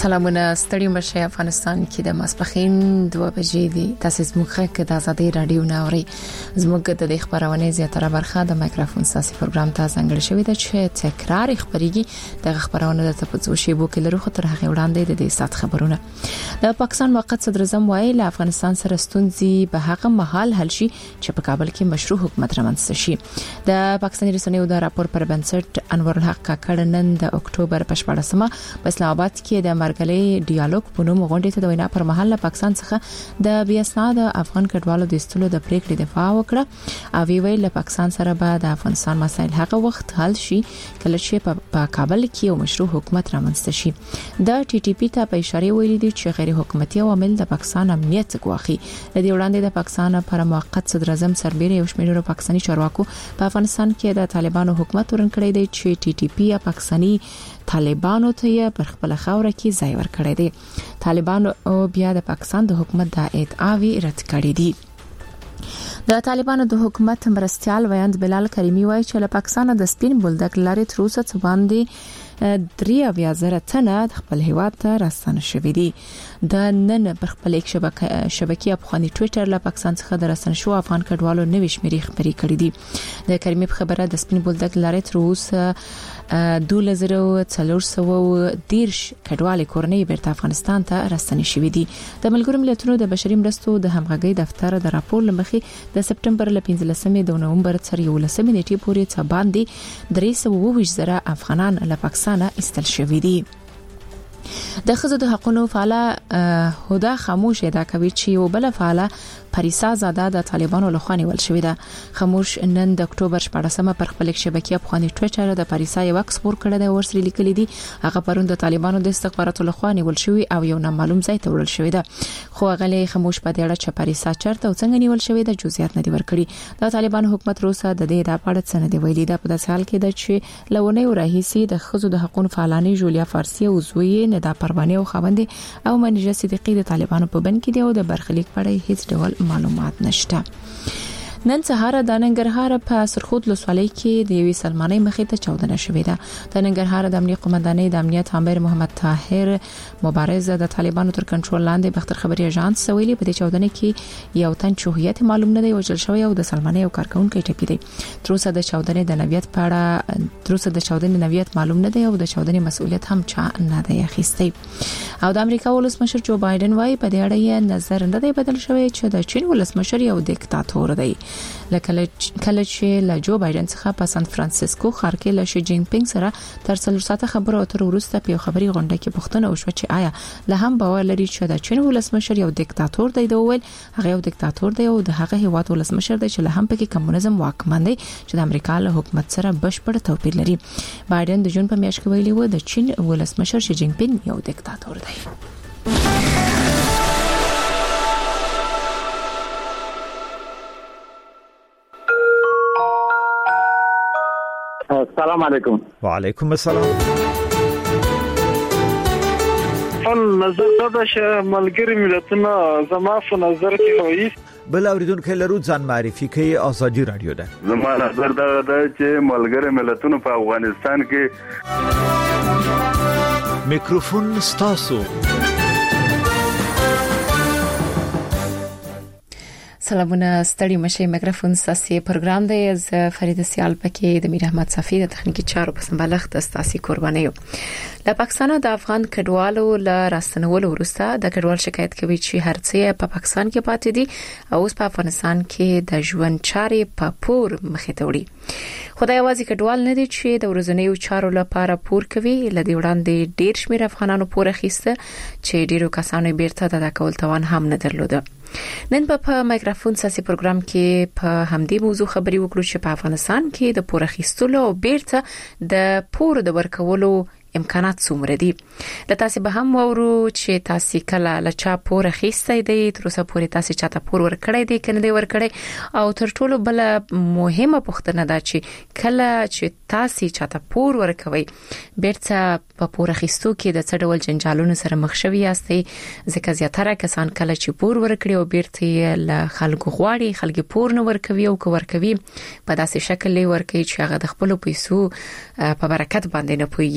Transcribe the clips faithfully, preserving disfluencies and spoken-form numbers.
سلامونه ستړي مشه افغانستان کې د ماسپخین دوه بجې دي. تاسو زموږ کې د آزادۍ رادیو ناوري زموږ د خبرونه زیاتره برخه د مایکروفون ساسي پروګرام ته ځانګړی شوی دی چې تکرار خبريږي. د خبرونه د تاسو شیبو کې لرو خطر هغه وړاندې د دې سات خبرونه. د پاکستان موقت صدر اعظم وایي له افغانستان سره ستونزې به هغه مهال حل شي چې په کابل کې مشروع حکومت رامنځته شي. د پاکستاني رسنیو د راپور پر بنسټ انور الحق کاکړ نن د اکتوبر په شپږمه په اسلام آباد کې د مرګلي ډیالوګ په نوم غونډې ته د وینا پر مهال پاکستان څخه د بیا اسناد افغان کډوالو د استلو د پریکړې دفاع وکړه او ویل له پاکستان سره به د افغانستان مسایل هغه وخت حل شي کله چې په کابل کې یو مشروع حکومت رامنځته شي. د ټي ټي پی ته په اشاره ویلي دي چې غیر حکومتي عوامل د پاکستان امنیت ګواخي. د دې وړاندې د پاکستان پر موقت صدر اعظم سربېره یو شمېر پاکستاني چارواکو په افغانستان کې د طالبانو حکومت ورنکړی دی چې ټي ټي پی یا پاکستاني طالبانو ته پر خپل خاور کې ځای ورکړی دی. طالبانو بیا د پاکستان د حکومت د ادعاوی رد کړې دي. د طالبانو د حکومت مرستيال ویاند بلال کریمی وایي چې له پاکستان د سپین بولدک لارې تر اوسه څه باندې درې اویا زره تنه خپل هیواد ته راستنه شوې دي. د نن پر خپل یک شبکه شبکې افغاني ټوئیټر له پاکستان څخه د راستنه شو افغان کډوالو نوې شمیرې خبرې کړې دي. د کریمی په خبره د سپین بولدک لارې تر اوسه دوه زره څلور سوه دیرش کډوالي کورنۍ بیرته افغانستان ته راستنه شوې دي. د ملګرو ملتونو د بشري مرستو د همغږي دفتر د راپور لمخې د سپټمبر ل پنځلسمې د نومبر تر یولسمې نیټې پورې څه باندې درې سوه اووه ویشت زره افغانان له پاکستان استل شوي دي. د خزو د حقوقو فعاله هدا خاموش ادا کوي چې یو بل فعاله پریسا زاده د طالبانو لخوا نیول شوې ده. خاموش نن د اکتوبر شپږمه پر خپل شبکې افغاني ټوئیټر د پریسا یو عکس پور کړی دی او ورسره لیکلي دي هغه پرون د طالبانو د استخباراتو لخوا نیول شوی او یو نامعلوم ځای ته وړل شوی ده. خو غلې خاموش په دې اړه چې پریسا چرته او څنګه نیول شوی ده جزئیات نه دی ورکړي. د طالبانو حکومت روسه د دې د اړه څه نه دی ویلي. دا په داسې حال کې ده چې لونه ورهيسي د خزو د حقوقو فعالانی جولیا فارسی او زوی نه د پروانه او خوندې او منیجه صدیقی د طالبانو په بن کې دی او د برخلیک پړې هیڅ ډول معلومات نشته. نن سهار د ننګرهار په سرخود لسوالۍ کې د یوې سلمانۍ مخې ته چاودنه شوې ده. د ننګرهار د امنیت قومندانۍ د امنیت امیر محمد طاهر مبارز د طالبانو تر کنټرول لاندې بختر خبري اژانس سویلي په دې چاودنه کې یو تن چوهیت معلوم نه دی وژل شوی او د سلمانۍ او کارکونکو ټپي دی. تر اوسه د چاودنې د نویت په اړه تر اوسه د چاودنې نویت معلوم نه دی او د چاودنې مسؤلیت هم چا نه دی اخیستی. او د امریکا ولسمشر جو بایدن وايي په دې اړه یې نظر نه دی بدل شوی چې د چین ولسمشر یو دیکتاتور دی. لکه کله چې له جو بایدن څخه په سان فرانسیسکو ښار کې له شي جین پینګ سره تر څلور ساعته خبرو اترو وروسته په خبري غونډه کې پوښتنه وشوه چې آیا له هم باور لري چې د چین ولسمشر یو دیکتاتور دی. دوی ویل هغه یو دیکتاتور دی او د هغه هیواد ولسمشر دی چې له هم پکې کمونیزم واکمن دی چې د امریکا له حکومت سره بشپړ توپیر لري. بایدن د جون په میاشت کې ویلي و د چین ولسمشر شي جین پینګ یو دیکتاتور دی. السلام علیکم. وعلیکم السلام. فل نظر دا چې ملګری ملتونه زما په نظر کې وایي بل اوریدونکو لرو ځان معرفي کوي آزادي رادیو ده. زما نظر دا ده چې ملګری ملتونه په افغانستان کې میکروفون ستاسو. سلامونه ستړي مشه میکروفون ساسي پروګرام دی. از فرید سیال پکې د میر احمد صفی د تخنیکی چارو په سمبالښت استاسي قرباني یو. له پاکستان د افغان کډوالو له راستنولو وروسته د کډوال شکایت کوي چې هرڅه په پاکستان کې پاتې دي او اوس په افغانستان کې د ژوند چارې په پور مخې ته وړي. خدای یوازې کډوال نه دي چې د ورځنیو چارو لپاره پور کوي. لدی وړاندې ډیر شمیر افغانانو پور اخیسته چې ډیرو کسانو بیرته د کول توان هم نه درلوده. نن په مایکروفون ساسي پروګرام کې په همدې موضوع خبري وکړو چې په افغانستان کې د پور اخیستلو او بیرته د پور د ورکولو امکانات څومره دي. د تاسو به هم وورو چې تاسو کله لچا پور اخیستای دی تر اوسه پورې تاسو چاته پور ورکړی دی کنه دی ورکړی او تر ټولو بل مهمه پوښتنه ده چې کله چې تاسو چاته پور ورکوي بیرته په پور اخیستو کې د څه ډول جنجالونو سره مخ شوي یاستئ. ځکه زیاتره کسان کله چې پور ورکړي او بیرته له خلکو غواړي خلک پور نه ورکوي او کو ورکوي په داسې شکل ورکوي چې هغه د خپل پیسو په برکت باندې نه پويږي.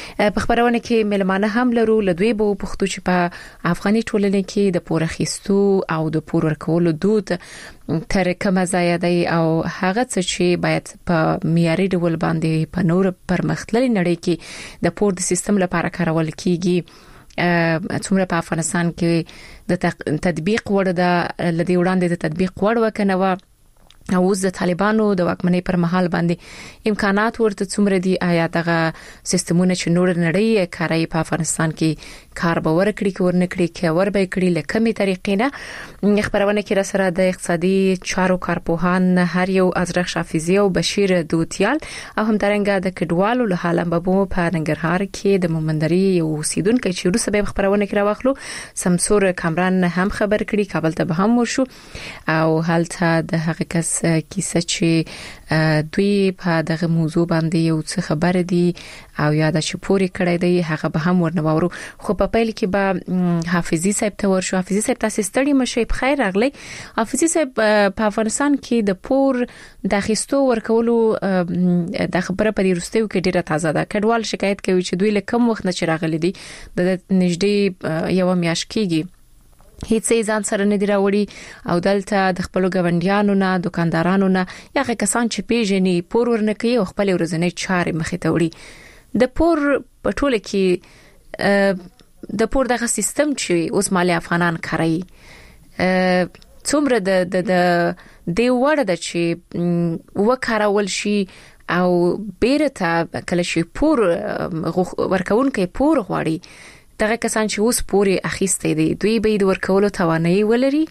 په خبرونه کې ملمانه هم لرو لدوی بو پښتو چې په افغاني ټولنه کې د پور اخیستو او د پور ورکولو دود تر کومه ځای دی او هغه څه چې باید په معیاري ډول باندې په نور پرمختللي نړۍ کې د پور د سیستم لپاره کارول کیږي څومره په افغانستان کې د تطبیق وړ د لدی وړاندې د تطبیق وړ وکنه او اوس د طالبانو د واکمنۍ پر مهال باندې امکانات ورته څومره دي آیا دغه سیستمونه چې نور نړۍ کارای په افغانستان کې کار به ورکړي کې ورنکړي کې ور به کړي لکه می طریقې نه خبرونه کې را سره د اقتصادي چارو کارپوهان هر یو ازرخ حافظي او بشیر دوتیال او هم ترنګ د کډوالو له حاله په پننګرهار کې د مومندري یو سیدونکو چې روسه به خبرونه کې راوخلو سمسور کامران هم خبر کړي کابل ته به هم ورشو او هلته د حقیقت کیسه چې دوی په دغه موضوع باندې یو څه خبر دي او یاد چې پوری کړی دی هغه به هم ورنوورو خو په پیل کې به حافظي صاحب ته ورشو حافظي صاحب تاسو ستړي مشه په خیر راغلی حافظي صاحب په افغانستان کې د پور د خستو ورکولو د خبره په وروستیو کې ډیره تازه ده کډوال شکایت کوي چې دوی له کم وخت نه چراغلي دي د نږدې یو میاش کېږي هیڅ ځان سره نه دی راوړي او دلته د خپل غونډیانو نه دکاندارانو نه یغه کسان چې پیژني پور ورنکي او خپل ورځنی چارې مخې ته وړي د پور په ټوله کې د پور دغه سیستم چې اوس مالي افغانان کوي څومره د د د وړه د چې وکړول شي او بیرته کله شي پور ورکوونکي پور غواړي دغه کسان چې اوس پوري اخیستې دي دوی به د ورکولو توانایي ولري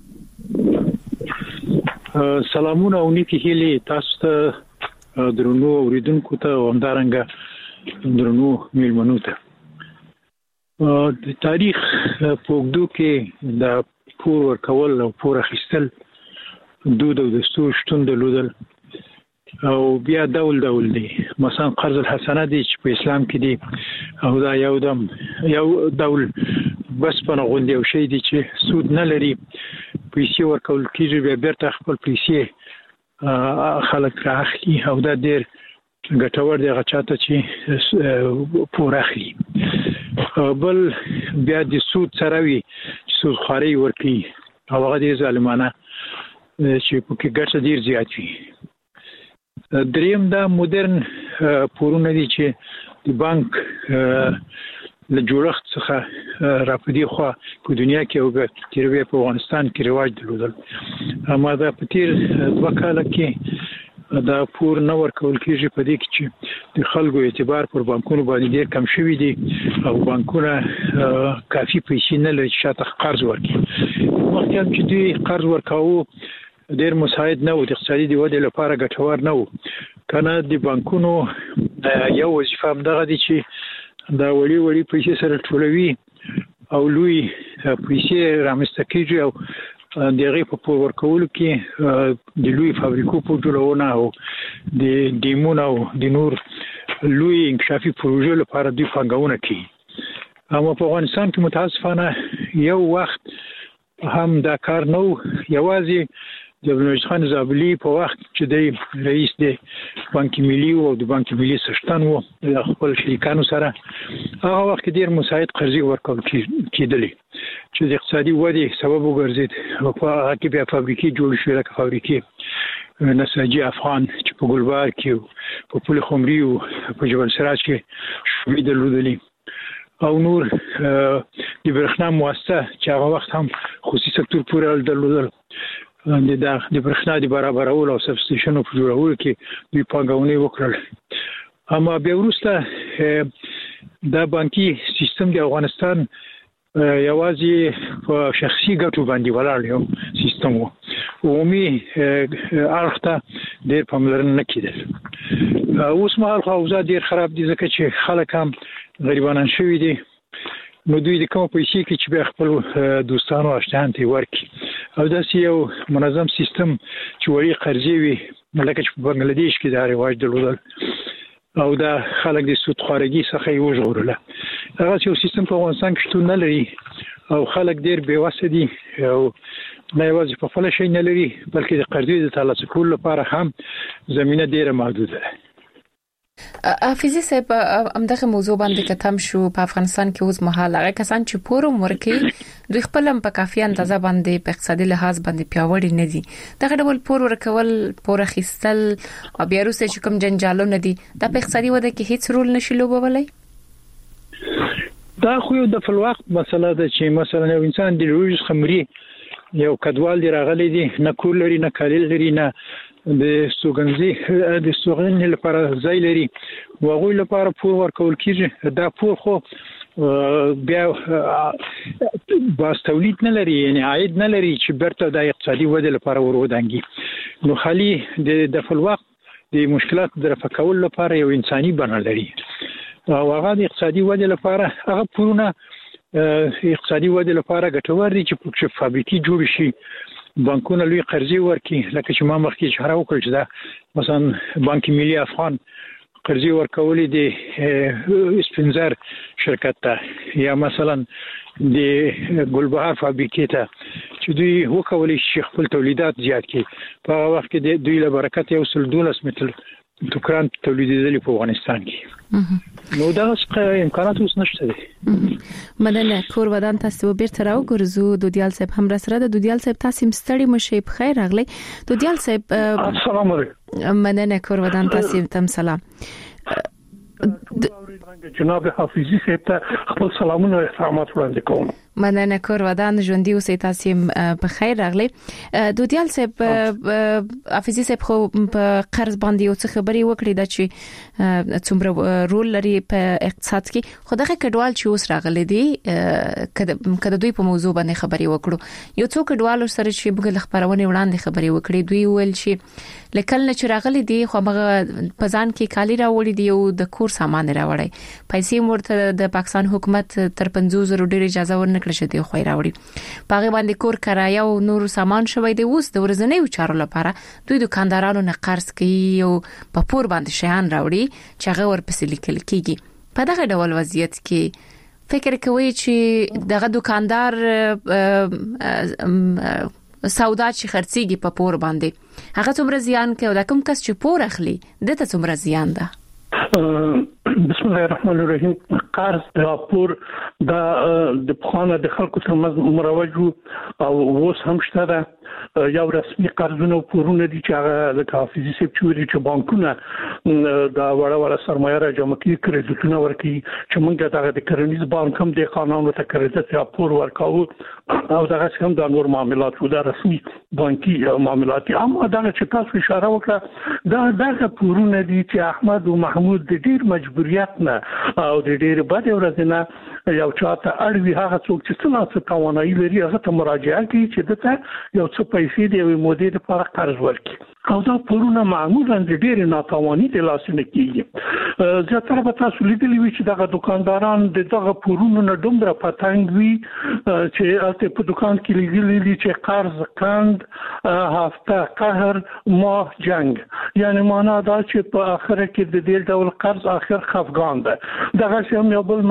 سلامونه او نیکی هیلي تاسو ته درنو اوریدونکو ته همدارنګه درنو میلمنو ته د تاریخ پوګدو کې د پور ورکول او پور اخیستل دود او دستور شتون درلودل او بیا ډول ډول دي مثلا قرض الحسنه دي چې په اسلام کې دي او دا یو دم یو ډول بس په غونډه یو شی دي چې سود نه لري پیسې ورکول کیږي بیا بیرته خپل پیسې خلک راخلي او دا ډیر ګټور دی غچاته چې پور اخلي بل بیا د سود سره وي سود خوري ورکي او هغه دي ظالمانه چې په کې ګټه ډیر زیات وي دریم دا مدرن پورونه دي چې د بانک له جوړښت څخه راپدي خو په دنیا کې او تیروي په افغانستان کې رواج درلودل اما دا په تیر وکاله کې دا پور نه ورکول کېږي په دې کې چې د خلکو اعتبار پر بانکونو باندې ډیر کم شوی دي او بانکونه کافي پیسې نه لري چې شاته قرض ورکړي وخت چې دوی قرض ورکاوه ډیر مساعد نه و د اقتصادي د ودې لپاره ګټور نه و کنه د بانکونو یو وظیفه هم دغه دي چې دا وړي وړي پیسې سره ټولوي او لوی پیسې رامنځته کیږي او دغه په پور ورکولو کې د لوی فابریکو په جوړونه او د دیمونو او د نور لوی انکشافي پروژو لپاره د پنګونه کوي اما په افغانستان کې متاسفانه یو وخت هم دا کار نو یوازې د بنوج خان زابلی په وخت چې د رئیس د بانک ملي او د بانک ملي سشتن وو د خپل شریکانو سره هغه وخت ډیر مساعد قرضې ورکول کېدلې چې د اقتصادي ودې سبب وګرځید او په هغه کې بیا فابریکې جوړ شوې لکه فابریکې نساجي افغان چې په ګلبار کې په پل خمري او په جبل سراج کې شوې درلودلې او نور د برښنا مؤسسه چې هغه وخت هم خصوصي سکتور پورې درلودل د د برښنا د برابرولو او سبسټیشنو په جوړولو کې دوی پانګونې وکړل اما بیا وروسته دا بانکي سیستم د افغانستان یوازې په شخصي ګټو باندې ولاړ یو سیستم وو عمومي اړخ ته ډېر پاملرنه نه کېدل اوس مهال خو اوضاع ډېر خراب دي ځکه چې خلک هم غریبانان شوي دي نو دوی د کوم پیسې کې چې بیا خپل دوستانو اشتهان ته ورکي او داسې یو منظم سیستم چې وړي قرضې وي لکه چې په بنگلاديش کې دا رواج درلودل او دا خلک د سود خورګي څخه یو ژغورله هغه یو سیستم په افغانستان کې شتون نه لري او خلک ډېر بې وسه دي او نه یوازې په خپل شي نه لري بلکې د قرضې د ترلاسه کولو لپاره هم زمينه ډېره محدوده ده حافظي صاحب همدغه موضوع باندې کتم شو په افغانستان کې اوس مهال هغه کسان چې پور ورکي دوی خپل هم په کافي اندازه باندې په اقتصادي لحاظ باندې پیاوړي نه دي دغه ډول پور ورکول پور اخیستل او بیا وروسته چې کوم جنجالو نه دي دا په اقتصادي وده کې هیڅ رول نشي لوبولای دا خو د فلوخت مسله ده چې مثلا یو انسان د روز خمري یو کډوال دی راغلی دی نه کور لري نه کالیل لري نه د سوګنزي د سوګن لپاره ځای لري وغوی لپاره پور ورکول کیږي دا پور خو بیا باس تولید نه لري یعنی عاید نه لري چې برته د اقتصادي وده لپاره ورودانګي نو خالي د د فلوخت د مشکلات د رفع کول لپاره یو انساني بڼه لري او هغه د اقتصادي وده لپاره هغه پورونه اقتصادي وده لپاره ګټور دي چې په فابریکي جوړ شي بانکونه لوی قرضې ورکړي لکه چې ما مخکې اشاره وکړه چې دا مثلا بانک ملي افغان قرضې ورکولې دي اسپنزر شرکت ته یا مثلا د ګلبهار فابریکې ته چې دوی وکولې شي خپل تولیدات زیات کړي په هغه وخت کې دوی له برکت یو سل دولس متر توکران تولیدېدل په افغانستان کې نو دا څه امکانات اوس نشته دي مننه کور ودان تاسو بیرته راو ګرځو دودیال صاحب هم راسره د دودیال صاحب تاسو مستړی مشه په خیر راغلی دودیال صاحب السلام علیکم مننه کور ودان تاسو تم سلام جناب حافظي صاحب ته خپل سلامونه او احترامات وړاندې کوم مننه کور ودان ژوندۍ اوسئ تاسو په خیر راغلی دودیال صاحب حافظي صاحب خو په قرض باندې یو څه خبري وکړي د چې څومره رول لري په اقتصاد کې خو دغه کډوال چې اوس راغلي دي کله دوی په موضوع باندې خبري وکړو یو څو کډوال سره چې بګل خبرونه وړاندې خبري وکړي دوی ویل چې لکل نه چې راغلي دي خو هغه پزان کې کالی راوړي دي او د کور سامان راوړي پیسې مرته د پاکستان حکومت تر پنځوس زره ډیر اجازه ورنکړه چې دی خو راوړي پاغه باندې کور کرایه او نور سامان شوی دی اوس د ورځنیو چارو لپاره دوی دکاندارانو نه قرض کوي او په پور باندې شیان راوړي چې هغه ورپسې لیکل کیږي په دغه ډول وضعیت کې فکر کوي چې دغه دکاندار سودا چې خرڅيږي په پور باندې هغه څومره زیان کوي دا کوم کس چې پور اخلي دته څومره زیان ده بسم الله الرحمن الرحیم قرض راپور د د خانه د خلکو ترمنځ مروج او اوس هم شته ده یو رسمي قرضونه او پورونه دي چې هغه د حافظي صاحب چوري چې بانکونه دا وړه وړه سرمایه را جمع کوي کریډټونه ورکوي چې موږ دغه د کرنیز بانک هم د قانونو ته کریډټ راپور ورکاو او دغه هم د نور معاملات او د رسمي بانکي معاملات اما دغه چې تاسو اشاره وکړه دا دغه پورونه دي چې احمد او محمود د ډیر مجبوریت نه او د ډیر بد ورځ نه یو چاته اړوي هغه څوک چې څنګه توانایي لري هغه ته مراجعه کوي چې دته یو څه پیسې دی یو مودې لپاره قرض ورکړي او دا پورونه معمولا د ډیر ناتواني د لاسنه کیږي زیاتره به تاسو لیدلی وي چې دغه دکانداران دغه پورونه نه دومره پاتنګ وي چې البته په دکان کې لیدلی چې قرض کند هفته قهر ماه جنگ یعنی معنا دا چې په اخر کې د دې ډول قرض اخر خفقان ده دغه هم یو بل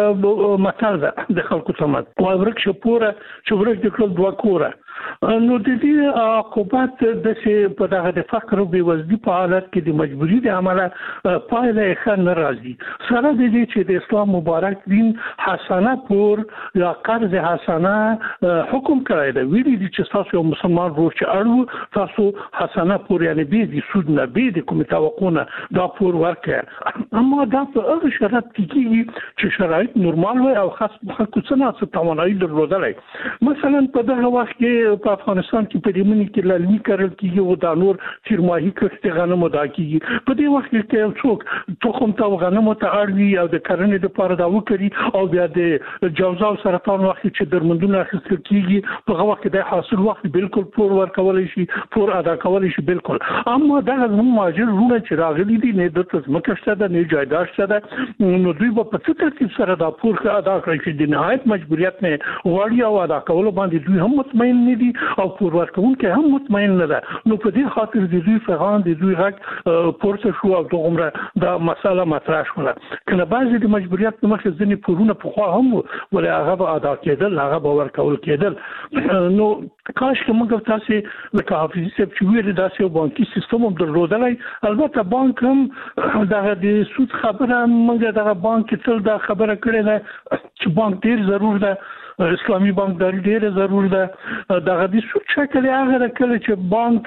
مطلب ده د خلکو ترمنځ او ورک شپوره چې ورک د کول دوه کوره نو د دې عقوبت د چې په دغه د فقر او بېوزلۍ په حالت کې د مجبوري د عمله پایله ښه نه راځي سره د دې چې د اسلام مبارک دین حسنه پور یا قرض حسنه حکم کړی دی ویلي دي چې تاسو یو مسلمان ورور چې اړو تاسو حسنه پور یعنی به د سود نه به د کوم توقعونه دا پور ورکړي اما دا په هغه شرط کې کېږي چې شرایط نورمال وي او خاص خلکو څنګه توانایي درلودلای مثلا په دغه وخت کې په افغانستان کې په دې منی کې لالمي کارل کېږي او د نور فیرماهي کښت غنمو دا کېږي په دې وخت کې یو څوک تخم تا غنمو ته اړوي او د کرنې لپاره دا وکړي او بیا د جوزا او سرطان وخت چې درمندونه اخیستل کېږي په هغه وخت د حاصل وخت بالکل پور ورکول شي پور ادا کول شي بالکل اما دا زموږ ماجرونه چې راغلي دي نه د تزمکه شته د نه جایداد شته نو دوی په څه ترتیب سره دا پور ادا کوي چې د نهایت مجبوریت نه وړي او ادا کول باندې دوی هم مطمئن مطمئن دي او پور ورکوونکي هم مطمئن نه ده. نو په دې خاطر د دوی پیغام د دوی غږ پورته شو او دغه دا مسله مطرح شوه. کله بعضی د مجبوریت په مخ ځنې پورونه په خوا هم ولې هغه ادا کېدل، هغه به ورکول کېدل. نو کاش که موږ تاسو لکه حافظي صاحب چې ویل داسې بانکي سیستم هم درلودلای. البته بانک هم دغه د سود خبره موږ دغه بانک تل دا خبره کړې ده چې بانک ډیر ضرور ده، اسلامي بانکداري ډیره ضرور ده. دغه د سود شکل هغه کله چې بانک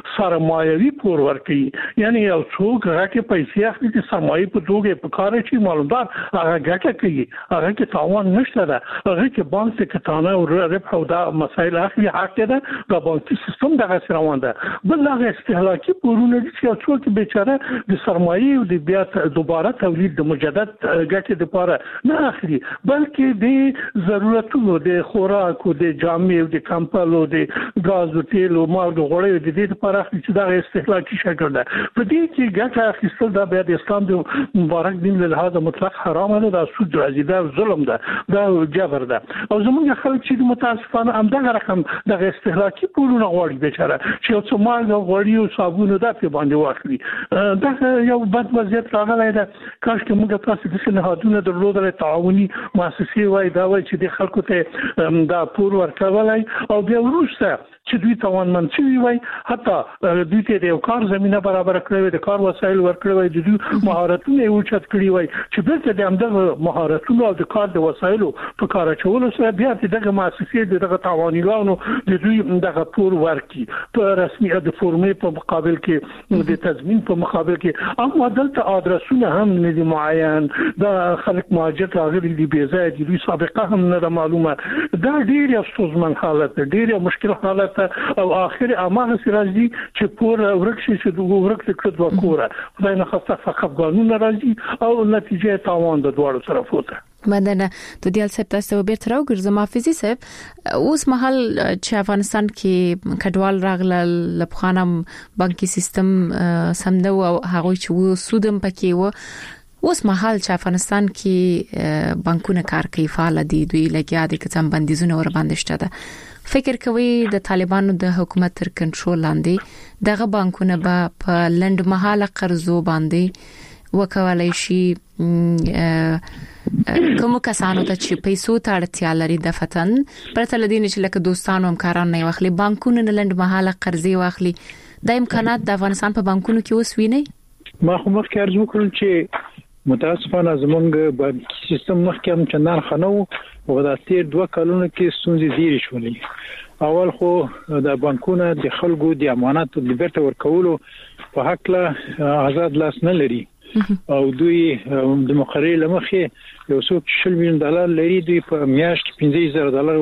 سرمایوي پور ورکوي، یعنی یو څوک راکې پیسې اخلي چې سرمایه په توګه په کار شي معلومات هغه ګټه کوي، هغه کې تاوان نشته ده. هغه کې بانک څخه کتانه او ربح او دا مسایل اخلي حق ده. دا بانکي سیستم دغه روان ده. بل هغه استهلاکي پورونه چې څوک بیچاره د سرمایه او د بیا دوباره تولید د مجدد ګټې لپاره نه اخلي، بلکې د ضرورت د خوراک او د جامې او د کمپل او د غاز او تیل او مالګه غوړي د دې لپاره چې دا استهلاکي شکل ده. په دې کې ګټه اخیستل دا بیا د اسلام د مبارک دین له لحاظه مطلق حرام نه ده، سود راځي، دا ظلم ده، دا جبر ده. او زموږ خلک چې متاسفانه همدغه رقم د استهلاکي پورونه غواړي بیچاره چې یو څه مالګه غوړي او صابون دا په باندې واخلي. دا یو بد وضعیت راغلی ده. کاش چې موږ تاسو د سنهادونو درلودل تعاوني مؤسسې وای دا وای چې د خلکو ته دا پور ورکولای او بیا وروسته چې دوی توانمن شي وي، حتی دوی ته د کار زمينه برابر کړی، د کار وسایل ورکړی، د دوی مهارتونه یې اوچت کړی وي چې بیرته د همدغه مهارتونو او د کار د وسایلو په کار اچولو سره بیا دغه مؤسسې دغه تعاونیانو د دوی دغه پور ورکړي په رسمي د فورمې په مقابل کې، د تضمین په مقابل کې. اما دلته ادرسونه هم نه دي معین، دا خلک مهاجر راغلي دي بې ځای دي، دوی سابقه هم نه معلومه. دا ډیر افسوسمن حالت، ډیر مشکل حالت او اخر امانه راځي چې پور ورکشي چې دوه ورکړي کړه دوه کوره خدای نه خاصه فقط قانون راځي او نتیجه تاوان د دوه طرفونو. مننه. د دیال صاحب تاسو به تر وګرځم حافظي صاحب اوس مهال چې افغانستان کې کډوال راغله لپخانم بانکي سیستم سمدو او هغه چې و سودم پکې و اوس مهال چې افغانستان کې بانکونه کار کوي فعال دي، دوی لګیا دي کڅم بندیزونه ور باندې شته ده. فکر کوي د طالبانو د حکومت تر کنټرول لاندې دغه بانکونه به په لند مهاله قرضو باندې وکولای شي کوم کسانو ته چې پیسو ته اړتیا لري د فتن پرته لدین چې لکه دوستانو همکاران نه واخلي بانکونه نه لند مهاله قرضې واخلي، د امکانات د افغانستان په بانکونو کې اوس ویني. ما خو مخکې ارزو کړل چې متاسفانه زمونږ بانکي سیستم مخکې هم چندان خنو او د تیر دوه کلونو کې ستونزې ډېرې شولې. اول خو د بانکونو د خلکو د اماناتو د بیرته ورکولو په حق له آزاد لاس نه لري او دوی د مقررې لمخې یو څو شل میلیون ډالر لري، دوی په میاشت پنځه زره ډالر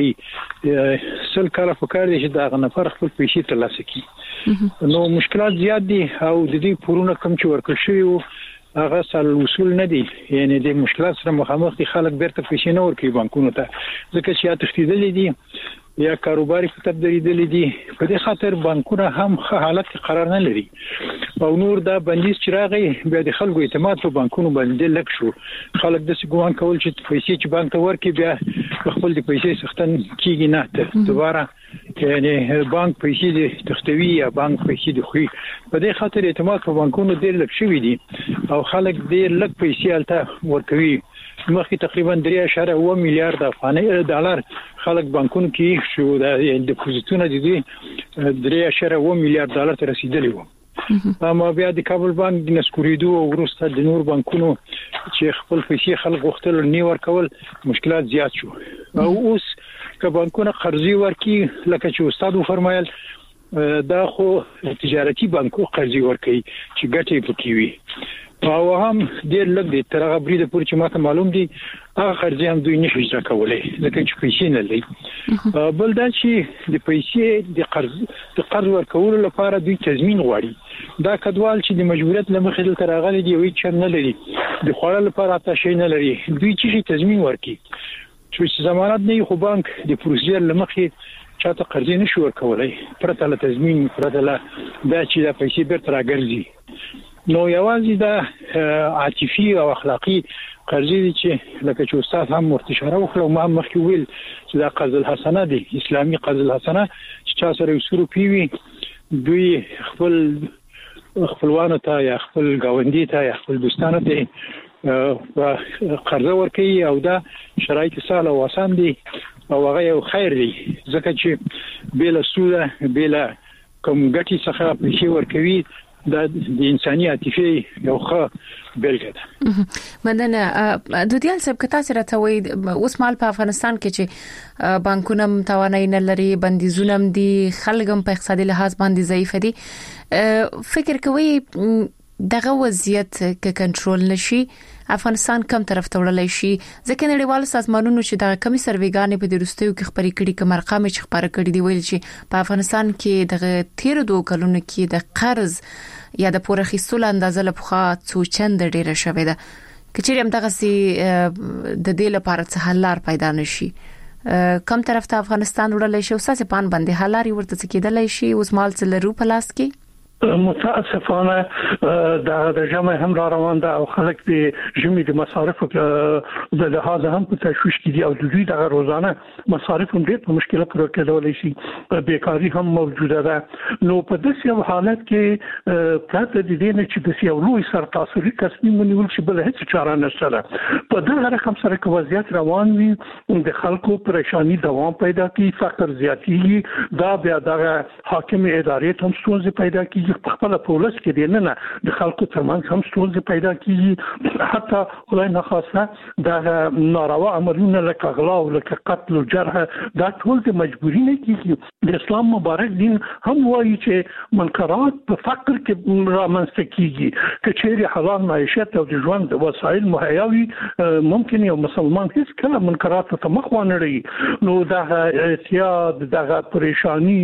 ورکوي. سل کاله فکر دي چې دا نفر خپل پیسې ترلاسه کړي. نو مشکلات زیات دي او د دې پورونه کم چې ورکړل شوی هغه سل وصول نه دي، یعنی د مشکلات سره مخامخ دي. خلک بیرته پیسې نه ورکوي بانکونو ته ځکه چې یا تښتیدلي دي یا کاروباري خطر درېدلي دي. په دې خاطر بانکونه هم ښه حالت کې قرار نه لري او نور دا بندیز چې راغی بیا د خلکو اعتماد په بانکونو باندې لږ شو. خلک د ګومان کول چې پیسې چې بانک ته ورکړي بیا خپل د پیسې سختن کیږي نه ته دوباره، یعنی بانک پیسې د تختوی یا بانک پیسې د خوې. په دې خاطر اعتماد په بانکونو ډېر لږ شوی دي او خلک ډېر لږ پیسې الته ورکوي. مخکې تقریبا درې اعشاریه اوه میلیارډ افغاني ډالر خلک بانکونو کې شو، د ډیپوزیټونو د دې درې اعشاریه اوه میلیارډ ډالر ته رسیدلی وو. اما بیا د کابل بانک د نسکوریدو او وروسته د نور بانکونو چې خپل پیسې خلک غوښتل نه ورکول مشکلات زیات شو. او اوس که بانکونه قرضې ورکړي لکه چې استاد فرمایل دا خو تجارتي بانکو قرضې ورکړي چې ګټې پکې وي او هم ډېر لږ دي تر هغه بریده پورې چې ماته معلوم دي هغه قرضې هم دوی نشي اجرا کولای ځکه چې پیسې نه لري. بل دا چې د پیسې د قرض د قرض ورکولو لپاره دوی تضمین غواړي. دا کډوال چې د مجبوریت لمخې دلته راغلي دي وایي چې نه لري د خوړل لپاره تاسو شي نه لري، دوی چې تضمین ورکړي چې ضمانت نه خو بانک د پروسیجر لمخې چاته قرضې نشي ورکولای پرته له تضمین پرته له دا چې د پیسې بیرته راګرځي. نو یوازې دا عاطفي او اخلاقی قرضې دي چې لکه چې استاد هم ورته اشاره وکړه ما مخکې ویل چې دا قرض الحسنه دي اسلامي قرض الحسنه چې چا سره یو پیوي دوی خپل خپلوانو ته یا خپل گاونډي ته یا خپل دوستانو ته قرض ورکوي او دا شرایط سهل او آسان دي او هغه یو خیر دی ځکه چې بلا سوده بلا کوم ګټي څخه پیسې ورکوي دا د انساني عاطفه یو ښه بیلګه ده. مننه دودیال صاحب کتا سره ته وای اوس مال په افغانستان کې چې بانکونه توانای نه لري بندیزونه دي خلګم په اقتصادي لحاظ باندې ضعیف دي فکر کوي دغه وضعیت کې کنټرول نشي افغانستان کم طرف ته وړلای شي ځکه نړیوال سازمانونو چې د کمی سرویګانې په درستیو کې خبرې کړي کوم ارقام چې خبره کړي دی ویل چې په افغانستان کې د تیر دوه کلونو کې د قرض یا د پوره خیستلو اندازه له پخوا څو چند ډیره شوې ده کچېرم دغه سي د دې لپاره څه حل لار پیدا نشي کم طرف ته افغانستان وړلای شي او ساسه پان باندې حل لري ورته کېدلای شي اوس مال څل رو پلاس کې متاسفانه د د جمع هم را روان ده او خلک د جمعي د مصارف د لحاظ هم په تشويش کې دي او د دوی د روزانه مصارف هم ډېر په مشکلات راکړل شي بیکاری هم موجوده ده نو په داسې حالت کې پراته دي نه چې د یو لوی سرتاسري تصمیم ونیول شي بل هیڅ چاره نشته په دغه رقم سره کې وضعیت روان وي د خلکو پریشانی دوام پیدا کوي فقر زیاتېږي دا بیا د حاکم ادارې هم ستونزې پیدا کوي په خپل پولیس کې دی نه نه د خلکو ترمنځ هم ستونزې پیدا کیږي حتی خدای نه خاصه د ناروا عملونه لکه غلا او لکه قتل او جرح دا ټول د مجبوري نه کیږي د اسلام مبارک دین هم وایي چې منکرات په فقر کې رامنځته کیږي کچېری حلال معیشت او د ژوند وسایل مهیا وي ممکن یو مسلمان هیڅ کله منکرات ته مخ ونه لري نو دا اعتیاد دغه پریشانی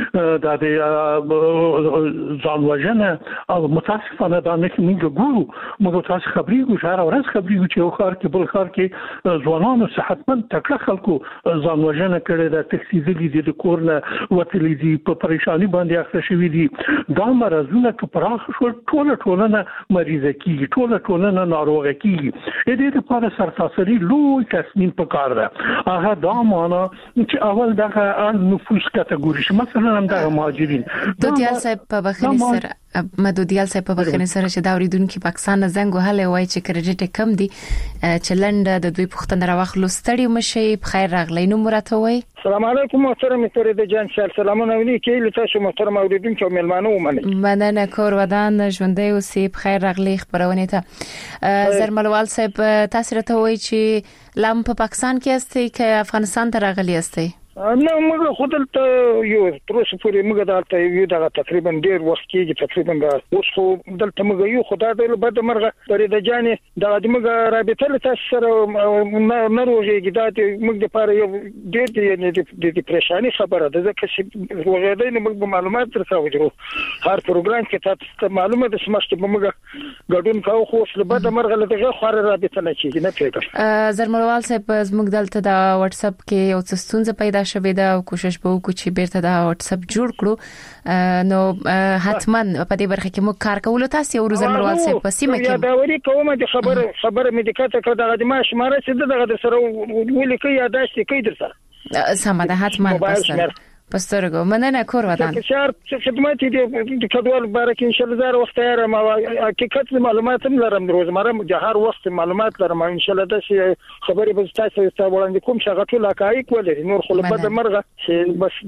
د ځان وژنه او متاسفانه دا نه کیږي ګورو موږ تاسو خبري ګو شهر او راز خبري ګو چې یو خار کې بل خار کې ځوانانو صحتمند تکړه خلکو ځان وژنه کړي د تکسیزلي د کورنه وتلې دي په پریشانی باندې اخته شوی دي دا مرزونه چې پراخ شو ټوله ټولنه مریضه کیږي ټوله ټولنه ناروغه کیږي دې لپاره سرتاسري لوی تصمیم پکار ده هغه دا معنا چې اول دغه نفوس کټګوري شي مثلا هم د مهاجرین دوتیال صاحب په بخښنې سره مدودیال صاحب په بخښنې سره چې دا اوریدونکو پاکستان زنګ وهله وای چې کریډټ کم دي چې لنډ د دوی پښتنه راوخلو ستړي مشي په خیر راغلی نو مرته وای السلام علیکم محترم فرید جان سلامونه ولي کې لته محترم اوریدونکو ملمانو ومنه مننه کور ودان ژوندۍ اوسې په خیر راغلی خبرونه ته زرملوال صاحب تاسو ته وای چې لام په پاکستان کې استي کې افغانستان ته راغلی استي نه موږ خودل ته یو تر اوسه پورې موږ دلته یو دغه تقریبا ډیر وخت کې تقریبا اوس خو دلته موږ یو خدای دې بد مرغه پرې د جانې د موږ رابطه له تاسو سره نه روزيږي دا موږ د پاره یو ډیر د ډیپریشن خبره ده ځکه چې روزيدل موږ معلومات درکاو هر پروګرام کې تاسو معلومه د سمشت موږ ګډون کاو خو له بد مرغه له دغه خور رابطه نه کیږي نه پیدا زرملوال صاحب موږ دلته د واتس اپ کې یو څه ستونزه پیدا شوه دا کوشش به وکړو چې بیرته دا واتس اپ جوړ کړو نو حتما په دې برخه کې موږ کار کوو تاسو یو روز مروال صاحب په سیمه کې دا وری کومه د خبر خبر مې دکته کړه د ما شماره چې دغه سره ولې کې یاداشت کې درته سم ده حتما پستر پسترګو مننه کور ودان چې خدمت دې د کډوال بارک ان شاء الله زار وخت یاره ما حقیقت معلومات هم لرم روزمره د هر وخت معلومات لرم ان شاء الله د خبرې به تاسو ته وړاندې کوم چې غټول حقایق ولري نور خو په د مرغه چې بس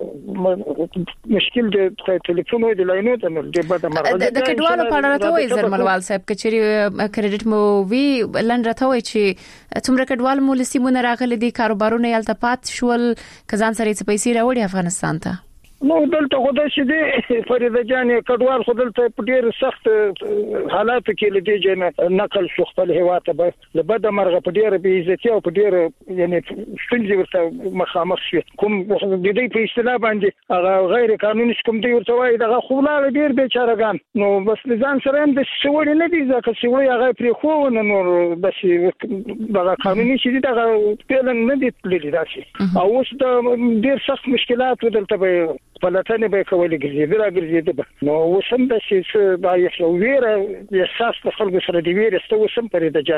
د مشکل د ټلیفون او د لاینو ته نور د بده مرغه د کډوالو په اړه راته وایي زرملوال صاحب کچري کریډټ مو وی لند راته وایي چې څومره کډوال مو لسیمونه راغلي دي کاروبارونه یالته پات شول کزان سره څه پیسې راوړي افغانستان ته نو دلته خدای چې دی فرید جان کډوال خو دلته په ډیر سخت حالاتو کې لدی جن نقل شو خپل هوا ته به بده مرغه په ډیر به عزت او په ډیر یعنی ستونزې ورته مخامخ شي کوم د دې په اصطلاح باندې هغه غیر قانوني کوم دی ورته وایي دغه خو لا ډیر بیچارهګان نو بس ځان سره هم د سوړ نه دي ځکه چې هغه پرې خو نه نور بس دغه قانوني شي دغه پیلن نه دي تللی راشي او اوس د ډیر سخت مشکلات دلته به پلاتنه به کولې ګرځېدل راګرځېدل نو وسم د چې دا یو ویره احساس د خلکو سره دی ویره ستو وسم پرې د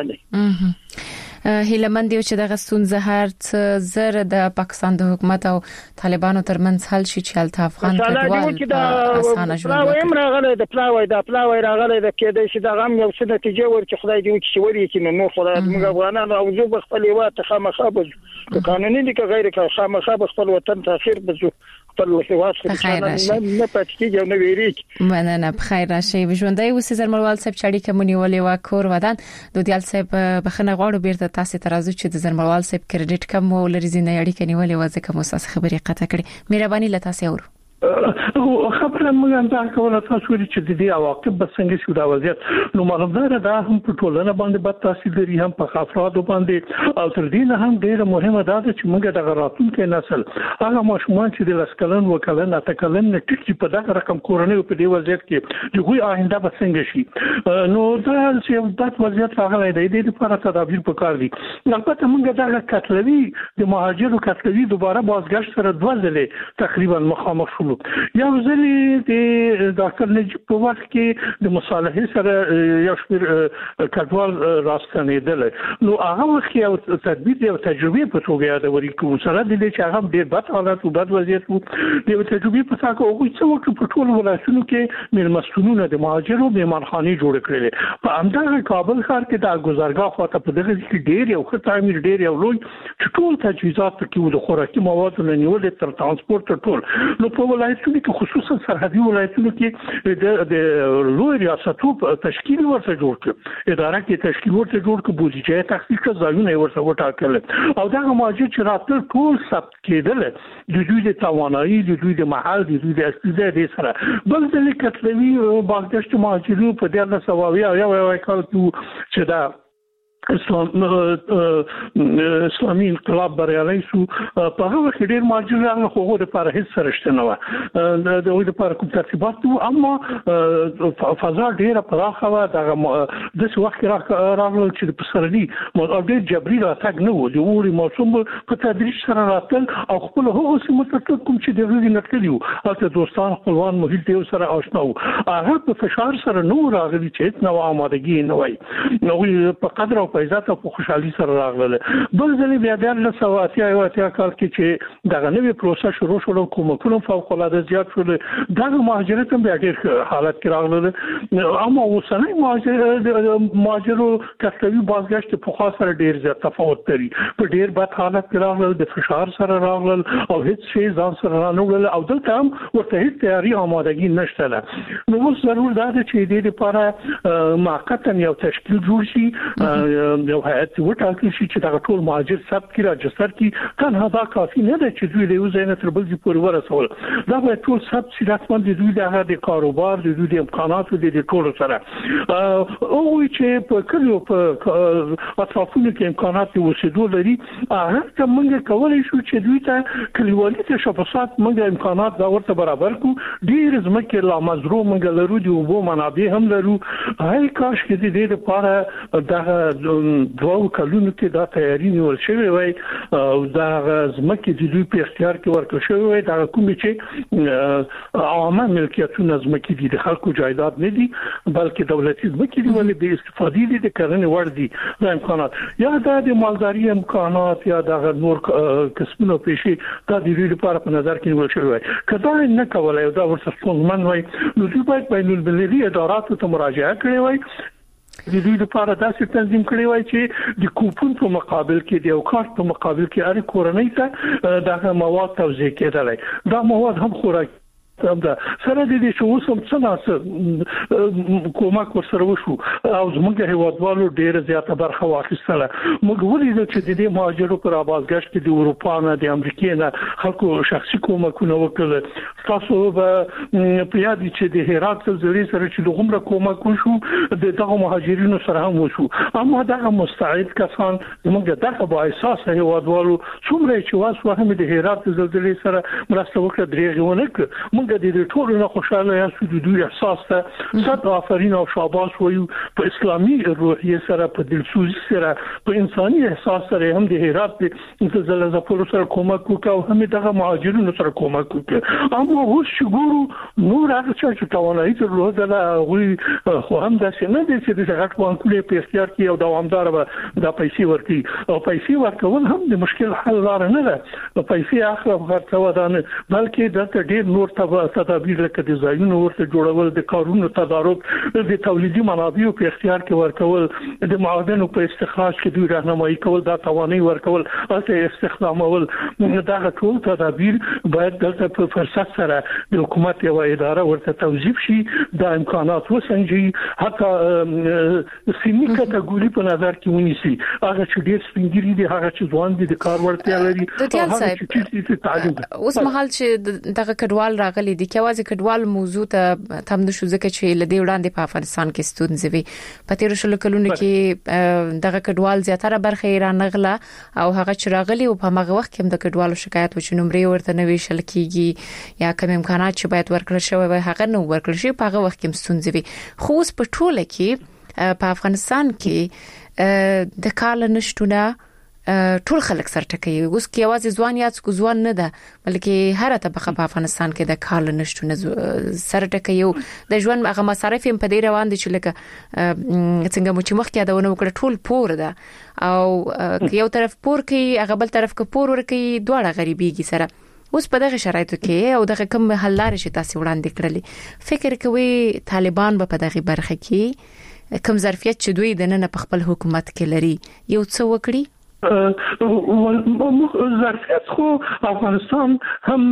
جانې هیلمند یو چې د غستون زهر زر د پاکستان د حکومت او طالبانو ترمنځ حل شي چې الته افغان کډوال اسانه ژوند وکړي امر غلې د پلاوي د پلاوي راغلې د کېدې چې د غم یو څه نتیجه ورکړي خدای دې وکړي وري کې نو خدای موږ افغانانو او زو خپل هیواد خامخا بزو قانوني دي که غیر خامخا خپل وطن تاخير بزو خپل هیواد څخه نه پاتې او نه ویریږي مننه بخیر راشي ژوندۍ اوسې زرملوال صاحب چړې کومنی ولې وا کور ودان دودیال صاحب بخنه غواړو بیرته تاسو ترازو چې د زرملوال صاحب کریډټ کم ولري زینې اړیکې نیولې وځه کوم اساس خبرې قطع کړې مهرباني لته تاسو اورو او خبره موږ هم دا کوله تاسو چې د دې عواقب به څنګه شو دا وضعیت نو معلومه ده هم په ټولنه باندې بد تاثیر لري هم په افرادو باندې او تر دې نه هم ډیره مهمه ده چې موږ د راتلونکي نسل هغه ماشومان چې د لسکلن وکلن اتکلن ټیټ په دغه رقم کورنۍ په دې وضعیت کې د غوي آینده به څنګه شي نو دا چې د وضعیت راغلی دی د دې لپاره تدابیر پکار دي البته موږ دا کتلوي د مهاجرو کتلوي دوباره بازگشت سره دوه ځله تقریبا مخامخ شو یو ځلې د ډاکټر نجیب په وخت کې د مصالحې سره یو شمېر کډوال راستنېدل نو هغه وخت یو تدبیر یو تجربه په توګه یادوري کوم سره د دې چې هغه ډېر بد حالت او بد وضعیت وو د تجربه په تاسو او څه وخت په ټول ولایتونو کې مېلمستونونه د مهاجرو میهمانخانې جوړ کړل په همدغه کابل ښار کې د ګذرګاه خواته په دغه کې ډېر یو ښه تعمیر ډېر یو لوی ټول تجهیزات پکې وو د خوراکي موادو نه نیول تر ترانسپورت ټول نو په ولایتونو کې خصوصا سرحدي ولایتونو کې د د لوی ریاستو تشکیل ورته جوړ کړ اداره کې تشکیل ورته جوړ کړ بودیجه تخصیص کړ ځایونه ورته وټاکل او دا ماجر چې راتل ټول ثبت کېدل د دوی د توانایي د دوی د محل د دوی د استعداد سره بل د کتلوي باغدشت مهاجرو په دغه سواوي او یو کال چې دا اسلام اسلامي انقلاب بریالي شو په هغه کې ډېر ماجر هغه خو د پر هیڅ سرشته نه و د دوی لپاره کوم ترتیبات وو اما فضا ډېره پراخه و دغه د څه وخت راغلل چې په سرني مو ډېر جبري راتګ نه و د اوري موسم په تدریج سره راتل او خپل هغه سیمه ته کوم چې د روزي نکلیو او دوستان خپلوان محیط یو سره آشنا وو هغه په فشار سره نو راغلي چې نو آمادګي نه وای نو په قدر په عزت او خوشحالي سره راغله بل ځلې بیا د الله سواتیا یو اتیا کال کې چې دغه نوې پروسه شروع شول کومکونو فوق العاده زیات شول دغه مهاجرت هم بیا ډېر حالت کې راغله اما اوسنۍ مهاجر مهاجرو کسبي بازگشت په خاص سره ډېر زیات تفاوت لري په ډېر بد حالت کې راغله د فشار سره راغله او هیڅ شی ځان سره نه وړل او دلته هم ورته هیڅ تیاری آمادګي نشته نو اوس ضرور ده چې د دې لپاره موقتا یو تشکیل جوړ شي یو هیئت وټاکل شي چې دا ټول مهاجر ثبت کړي راجستر کړي تنها دا کافي نه ده چې دوی له یو ځای نه تر بل ځای پورې ورسول دا به ټول ثبت شي رسما د دوی د هغه د کاروبار د دوی د امکاناتو د ټولو سره او چې په کلیو په اطرافونو کې امکانات اوسېدو لري هغه ته موږ کولای شو چې دوی ته کلیوالي تشبثات موږ امکانات دا ورته برابر کړو ډیر ځمکې لا مزرو موږ لرو د اوبو منابع هم لرو هاي کاش کې د دې لپاره دا دوه کلونو کې دا تیاری نیول شوی وای او دا ځمکې د دوی په اختیار کې ورکړل شوی وای دا کوم چې عامه ملکیتونه ځمکې دي د خلکو جایداد نه دي بلکې دولتي ځمکې دي ولې د استفادې دي د کرنې وړ دي دا امکانات یا دا د مالداري امکانات یا د نور کسبونو پیشي دا د دوی لپاره په نظر کې نیول شوی وای کدا نه کولای دا ورته ستونزمن وای نو دوی باید بین المللي اداراتو ته مراجعه کړې وای د دوی لپاره داسې تنظیم کړی وای چې د کوپون په مقابل کې د یو کارت په مقابل کې اړ کورنۍ ته دغه مواد توزیع کېدلای دا مواد هم خوراک هم دا سره د دې شو سم څنګه کومک ورسره وشو او زموږ هیوادوالو ډیره زیاته برخه واخیستله موږ ولیدل چې د دې مهاجرو پر بازگشت د اروپا نه د امریکا نه خلکو شخصي کومکونه وکړل تاسو به په یاد چې د هرات زری سره چې دغه کومک وشو د دغه مهاجرینو سره هم وشو اما دغه مستعد کسان موږ دغه با احساس هیوادوالو څومره چې واسو هم د هرات زلزلې سره مرسته وکړه درېغونه موږ موږ د دې ټولو نه خوشاله یو د دوی احساس ته صد آفرین او شاباس وایو په اسلامي روحیه سره په دلسوزي سره په انساني احساس سره هم د هرات د زلزلې سره کومک وکاو هم دغه مهاجرینو سره کومک وکړ اما اوس چې ګورو نور هغه چې توانایي درلودله غوي خو هم د سینې د چې د غټ بانکونو په اختیار کې او دوامدار به د پیسې ورکړي او پیسې ورکول هم د مشکل حل لار نه ده پیسې اخر ورکوه دا نه بلکې د ډېر نور تدابیر لکه د ځایونو ورته جوړول د کارونو تدارک د تولیدي منابعو په اختیار کې ورکول د معادنو په استخراج کې دوی راهنمایي کول دا توانایي ورکول او استخدامول دا ټول تدابیر باید دلته په فرصت سره د حکومت یو اداره ورته توظیف شي د امکانات وسنجي حتی سیمي کټګوري په نظر کې ونیسي هغه چې ډېر سپینګری دي هغه چې ځوان دي د کار ورتیا لري اوس مهال چې دغه کډوال راغلي دي کې واځي کډوال موضوع ته تم د شو ځکه چې لدی وړاندې په افغانستان کې ستونزې وي په تیر شلو کلونو کې دغه کډوال زیاتره برخه ایران نغله او هغه چې راغلي او په هغه وخت کې هم د کډوالو شکایت و چې نمرې ورته نوي شل کیږي یا کوم امکانات چې باید ورکړل شوی وي هغه نو ورکړل شي په هغه وخت کې ستونزې وي خو اوس په ټوله کې په افغانستان کې د کال نشټونه ټول خلک سره ټکي اوس کې आवाज ځوان یا څو ځوان نه ده بلکې هر طبقه په افغانستان کې د کال نشټونه سره ټکي یو د ژوند هغه مصارف په دې روان دي چې لکه څنګه مو چې مخکې یادونه وکړه ټول پور ده او یو طرف پور کوي هغه بل طرف کې پور ورکي دواړه غریبيږي سره اوس په دغه شرایطو کې او دغه کوم حل لارې چې تاسو وړاندې کړلې فکر کوي طالبان به په دغه برخه کې کوم ظرفیت چې دوی د نن په خپل حکومت کې لري یو څه وکړي ظرفیت خو افغانستان هم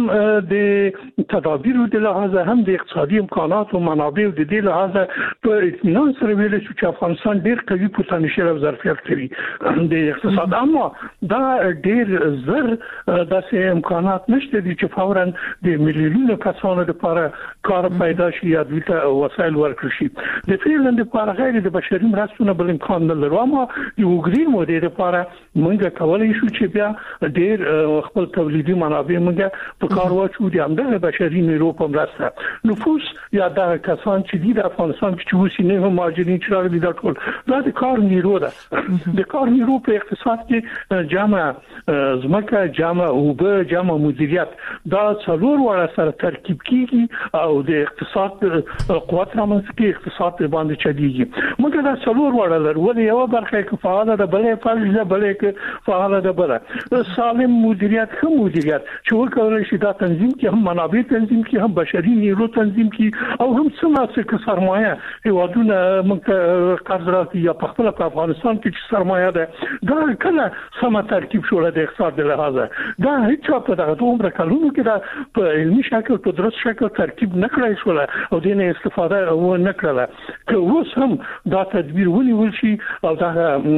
د تدابیر د لحاظه هم د اقتصادي امکانات او منابع د دې لحاظه په اطمینان سره ویل شو چې افغانستان ډېر قوي پوتنشل او ظرفیت لري د اقتصاد اما دا ډېر زر داسې امکانات نشته چې فورا د میلیونونو کسانو لپاره کار پیدا شي یا د وسایل ورکړي شي د فعلا لپاره غیر د بشري مرستو بل امکان نه لري اما د وګړي مو د لپاره موږ کولای شو چې بیا ډېر خپل تولیدي منابع موږ په کار واچو د همدغه بشري نیرو په مرسته نفوس یا د کسان چې د افغانستان کې وسی نه مهاجرین چې راغلي دا ټول دا د کار نیرو ده د کار نیرو په اقتصاد کې جامع زمکه جامع او به جامع مدیریت دا څلور وړه سره ترکیب کیږي او د اقتصاد قوت رامنځته کې اقتصاد باندې چلیږي موږ دا څلور وړه لرو ولې یو برخه کې فعال ده بلې فعال ده بلې فعال ده بل سالم مدیریت هم مدیریت چې وکړل شي دا تنظیم کې هم منابع تنظیم کې هم بشري نیرو تنظیم کې او هم څه سرمایه هیوادونه موږ قرض راکړي یا په خپل افغانستان کې چې سرمایه ده دا کله سم ترکیب شول د اقتصاد لحاظه دا هیڅ په دغه دومره کلونو کې دا په علمي شکل په درست شکل ترکیب نکړای شول او د نه استفاده و نکړه که اوس هم دا تدبیر ونیول شي او دا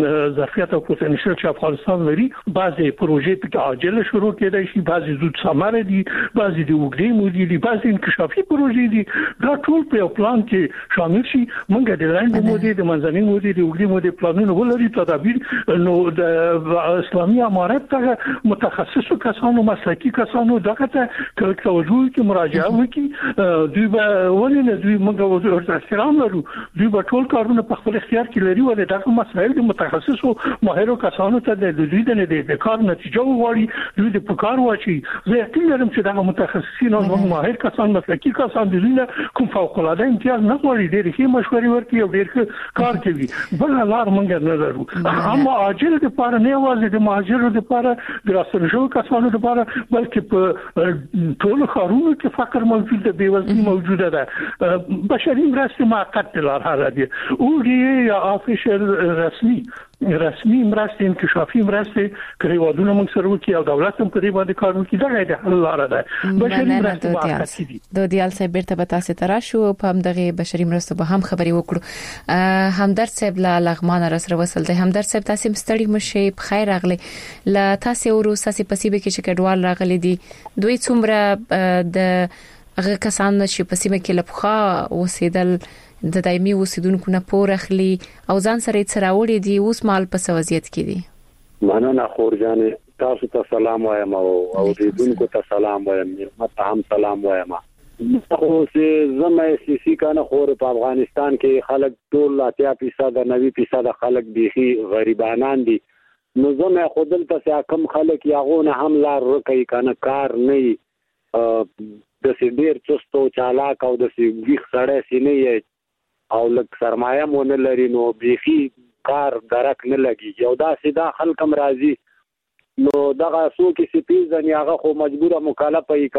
ظرفیت او پوتنشل چې افغانستان لري بعضي پروژې په عاجله شروع کېدای شي بعضي زود ثمر دي بعضي د وګړي مودي دي بعضي انکشافي پروژې دي دا ټول په پلان کې شامل شي موږ د لاندې مودي د منځنۍ مودي د وګړي مودي پلانونه ولري تدابیر نو د اسلامي امارت ته متخصصو کسانو مسلکي کسانو دغه ته توجه کې مراجعه وکړي دوی به ولې دوی موږ ورته احترام لرو دوی به ټول کارونه په خپل اختیار کې لري ولې دغه مسایل د متخصصو ماهرو کسانو ته د دوی د نه د کار نتیجه وغواړي دوی د پکار واچي زه یقین لرم چې دا متخصصین او ماهر کسان مسلکي کسان د دوی کوم فوق العاده امتیاز نه غواړي ډېر ښه مشورې ورکړي او ډېر کار کوي بل لار موږ نه لرو اما عاجل د پاره نه یوازې د مهاجرو د پاره د راستنشو کسانو د پاره بلکې په ټول خارونو کې فقر موجود دی بیوزلي موجوده ده بشري مرستې موقت لار هر دي او دی یا افیشل رسمي رسمي مرستې انکشافي مرستې کړي ودونه موږ سره وکي او دولت هم په دې باندې کار وکړي دا غیر حل لار ده بشري مرستې موقت دي د دیال صاحب بیرته به تاسو ته راشو په همدغه بشري مرستو به هم خبري وکړو همدرد صاحب لا لغمان را سره وصل دی همدرد صاحب تاسو مستړي مشه په خیر راغلي لا تاسو ورو ساسي پسیبه کې چې کډوال راغلي دي دوی څومره د هغه کسان چې پسیمه کې لپخه وسیدل د دایمي اوسیدونکو نه پور اخلي او ځان سره یې څراوړي دي اوس مال په سوازيت کې دي مننه خورجان تاسو ته سلام وایم او اوریدونکو ته سلام وایم مت هم سلام وایم خو زمه سیسی کنه خو په افغانستان کې خلک ټول اتیا فیصد نوي فیصد خلک بيخي غریبانان دي نو زمه خودل ته کم خلک یاغونه هم لار رکې کنه کار نه د سیډیر چستو چالاک او د سیګ سړی سینې او لک سرمایه مون لري نو بيخي کار درک نه لګي یو دا سیدا خلکم راضي نو دغه سو کې سپیزن یاغه خو مجبوره مکالفه یې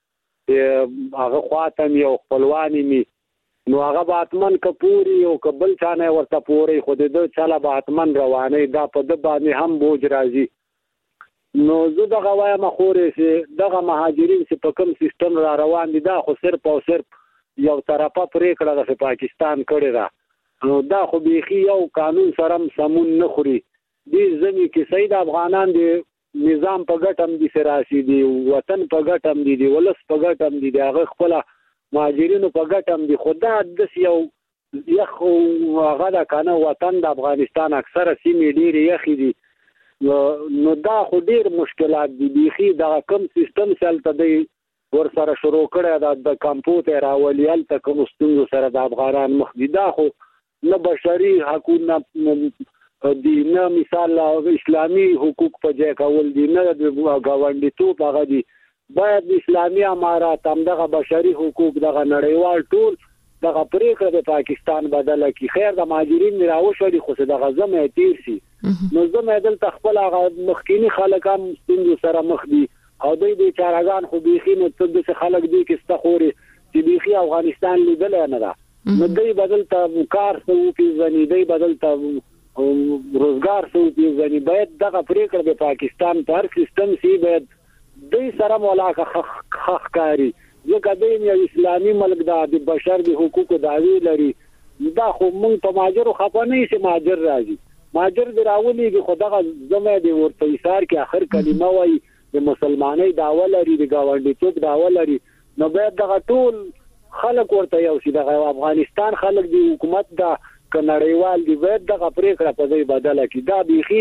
کنه هغه خاطم یو خپلوانی می نو هغه باتمن کپوري او قبل چانه ورته پوري خو دې چاله باتمن روانه دا په د باندې هم بوج راځي نو زه دغه وایم خورې سي دغه مهاجرین چې په کوم سیستم را روان دي دا خو صرف او صرف یو طرفه پریکړه د پاکستان کړی دا نو دا خو بيخي یو قانون سره سمون نه خوري دې ځنی کې سید افغانان دي نظام په ګټم دي سراسي دي وطن په ګټم دي دي ولس په ګټم دي هغه خپل مهاجرینو په ګټم دي خدا د یو یخ هغه دا کنه وطن د افغانستان اکثره سیمې ډېری یخي دي نو دا خو ډېر مشکلات دي بيخي دا کم سیستم چلته دی ور سره شروع کړی د کمپیوټر اوليال ته کوم ستونزو سره د افغانان مخ دي دا خو نه بشري حقوق نه دي نه مثال اسلامي حقوق په ځای کول دي نه د غونډې توپ هغه دي باید اسلامي امارات هم دغه بشري حقوق دغه نړیوال ټول دغه پریکړه د پاکستان بدله کی خیر د مهاجرین راوښړي خو دغه زمه تیر شي نو زمه دل تخپل هغه مخکینی خلک هم ستونزو سره مخ دي او دوی د چارغان خو بيخي نو څه خلک دي کې استخوري چې بيخي افغانستان لیدل نه ده نو دوی بدل ته کار سو پیژني دوی بدل ته روزګار سو پیژني باید دغه پریکړه د پاکستان پر سیستم سی باید دوی سره مولاکه حق کاری ځکه دوی یو اسلامي ملک دا د بشر د حقوقو دعوی لري دا خو مونږ په ماجر خپه نه شي ماجر راځي ماجر دراولي چې خدغه زمه دی ورته ایثار کې اخر کلمه وای د مسلمانۍ داوا لري د گاونډي توپ داوا لري نو باید دغه ټول خلک ورته یو شي د افغانستان خلک دی حکومت دا کنړیوال دی باید دغه پریکړه په ځای بدله کی دا بيخي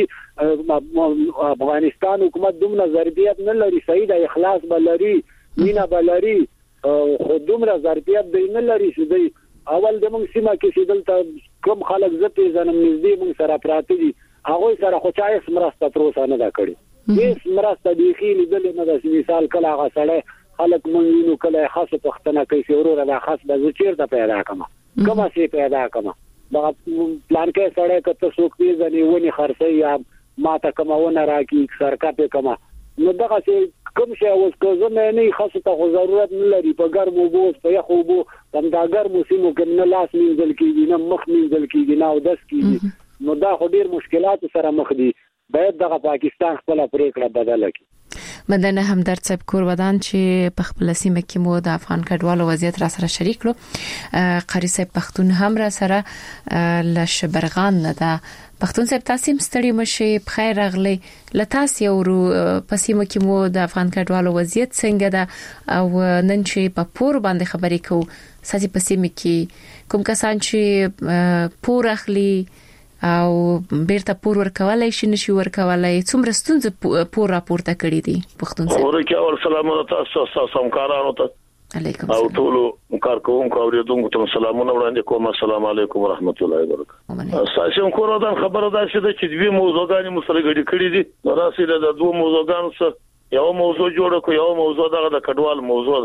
افغانستان حکومت دومره ظرفیت نه لري صحیح د اخلاص بلري مینا بلري خو دومره ظرفیت دی نه لري چې دی اول د موږ سیمه کې چې دلته کوم خلک زته ځنم نږدې موږ سره پراته دي هغه سره خو چا هیڅ مرسته تر اوسه نه دا کړی هیڅ مرسته بيخي لیدل نه د مثال کله هغه سره خلک مونږ نو کله خاصه پښتنه کوي چې ورور دا خاص به چیرته پیدا کما کما سي پیدا کما دا پلان کې سره کته څوک دې ځنی ونی خرڅي یا ما ته کماونه راکی سرکا په کما نو دغه چې کوم شی اوس کوزه نه خاصه ته ضرورت نه لري په ګرمو بوس په یخو بو هم دا ګرمو سیمو کې نه لاس منځل کېږي نه مخ منځل کېږي نه او داس کېږي نو دا خو ډیر مشکلات سره مخ دي باید دغه پاکستان خپل پریکړه بدله کړي مدنه همدرد صاحب کور ودان چې په خپل سیمه کې مو د افغان کډوالو وضعیت را سره شریک کړو قاری صاحب پښتون هم را سره لشبرغان نه ده پښتون صاحب تاسو مستړي مشي بخیر راغلي لتاسو یو په سیمه کې مو د افغان کډوالو وضعیت څنګه ده او نن چې په پور باندې خبرې کوو ساسي په سیمه کې کوم کسان چې پور اخلي او بیرته پور ورکولای شي نشي ورکولای څومره ستونزې پور راپورته کړی دي پښتون صاحب ورکه ور سلام تاسو تاسو همکارانو ته علیکم او ټول کارکوونکو اوریدونکو ته سلامونه وړاندې کوم السلام علیکم ورحمت الله وبرکاته تاسو کومه دا خبره ده چې د دوی موضوعګانی مسله غړي کړی دي راسي د دوه موضوعګانو سره یو موضوع جوړ کو یو موضوع دغه د کډوال موضوع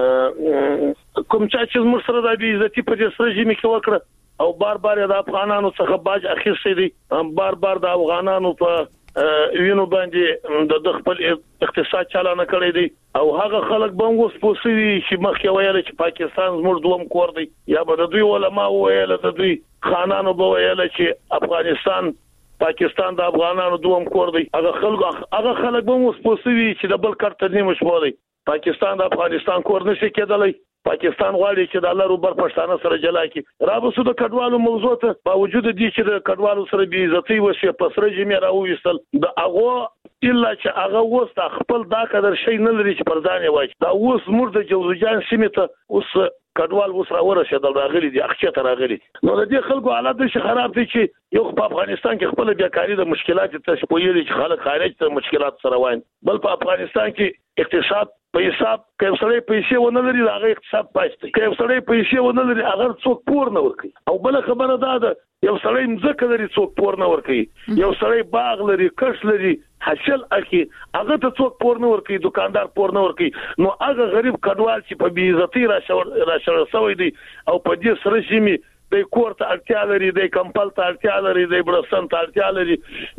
کوم چې موږ سره د عزت په دې سره جمی کې وکړه او بار بار د افغانانو څخه باج اخیستي دي بار بار د افغانانو په وینو باندې د خپل اقتصاد چالانه کړی دي او هغه خلک به اوس پوسوي چې مخکې ویل چې پاکستان زموږ دوم کور دی یا به د دوی علماء ویل د دوی خانانو به ویل چې افغانستان پاکستان د افغانانو دوم کور دی هغه خلک هغه خلک به اوس پوسوي چې د بل کارت نیمه شو دی پاکستان د افغانستان کور نشي کېدلی پاکستان غواړي چې د الله روبر پښتانه سره جلا کړي رابسو د کډوالو موضوع ته باوجود دي چې د کډوالو سره بي عزتي وشي په سره جمع راوېستل د هغه الا چې هغه وسته خپل دا قدر شي نه لري چې پردانې وای دا اوس موږ د جوزجان سیمه ته اوس کډوال اوس راورسېدل راغلي دي اخچه ته راغلي نو د دې خلکو حالت شي خراب دي چې یو په افغانستان کې خپل بیکاری د مشکلات ته شپویل چې خلک خارج ته مشکلات سره وایي بل په افغانستان کې اقتصاد په حساب کې سړی پیسې ونه لري هغه اقتصاد پاتې کوي سړی پیسې ونه لري هغه څوک پور نه ورکي او بل خبره دا ده یو سړی مزکه لري څوک پور نه ورکي یو سړی باغ لري کښ لري حاصل اخی هغه ته څوک پور نه ورکي دکاندار پور نه ورکي نو هغه غریب کډوال چې په بی عزتي را شړل شوی دی او په دې سره شي د کور ته اړتیا لري د کمپل ته اړتیا لري د برسن ته اړتیا لري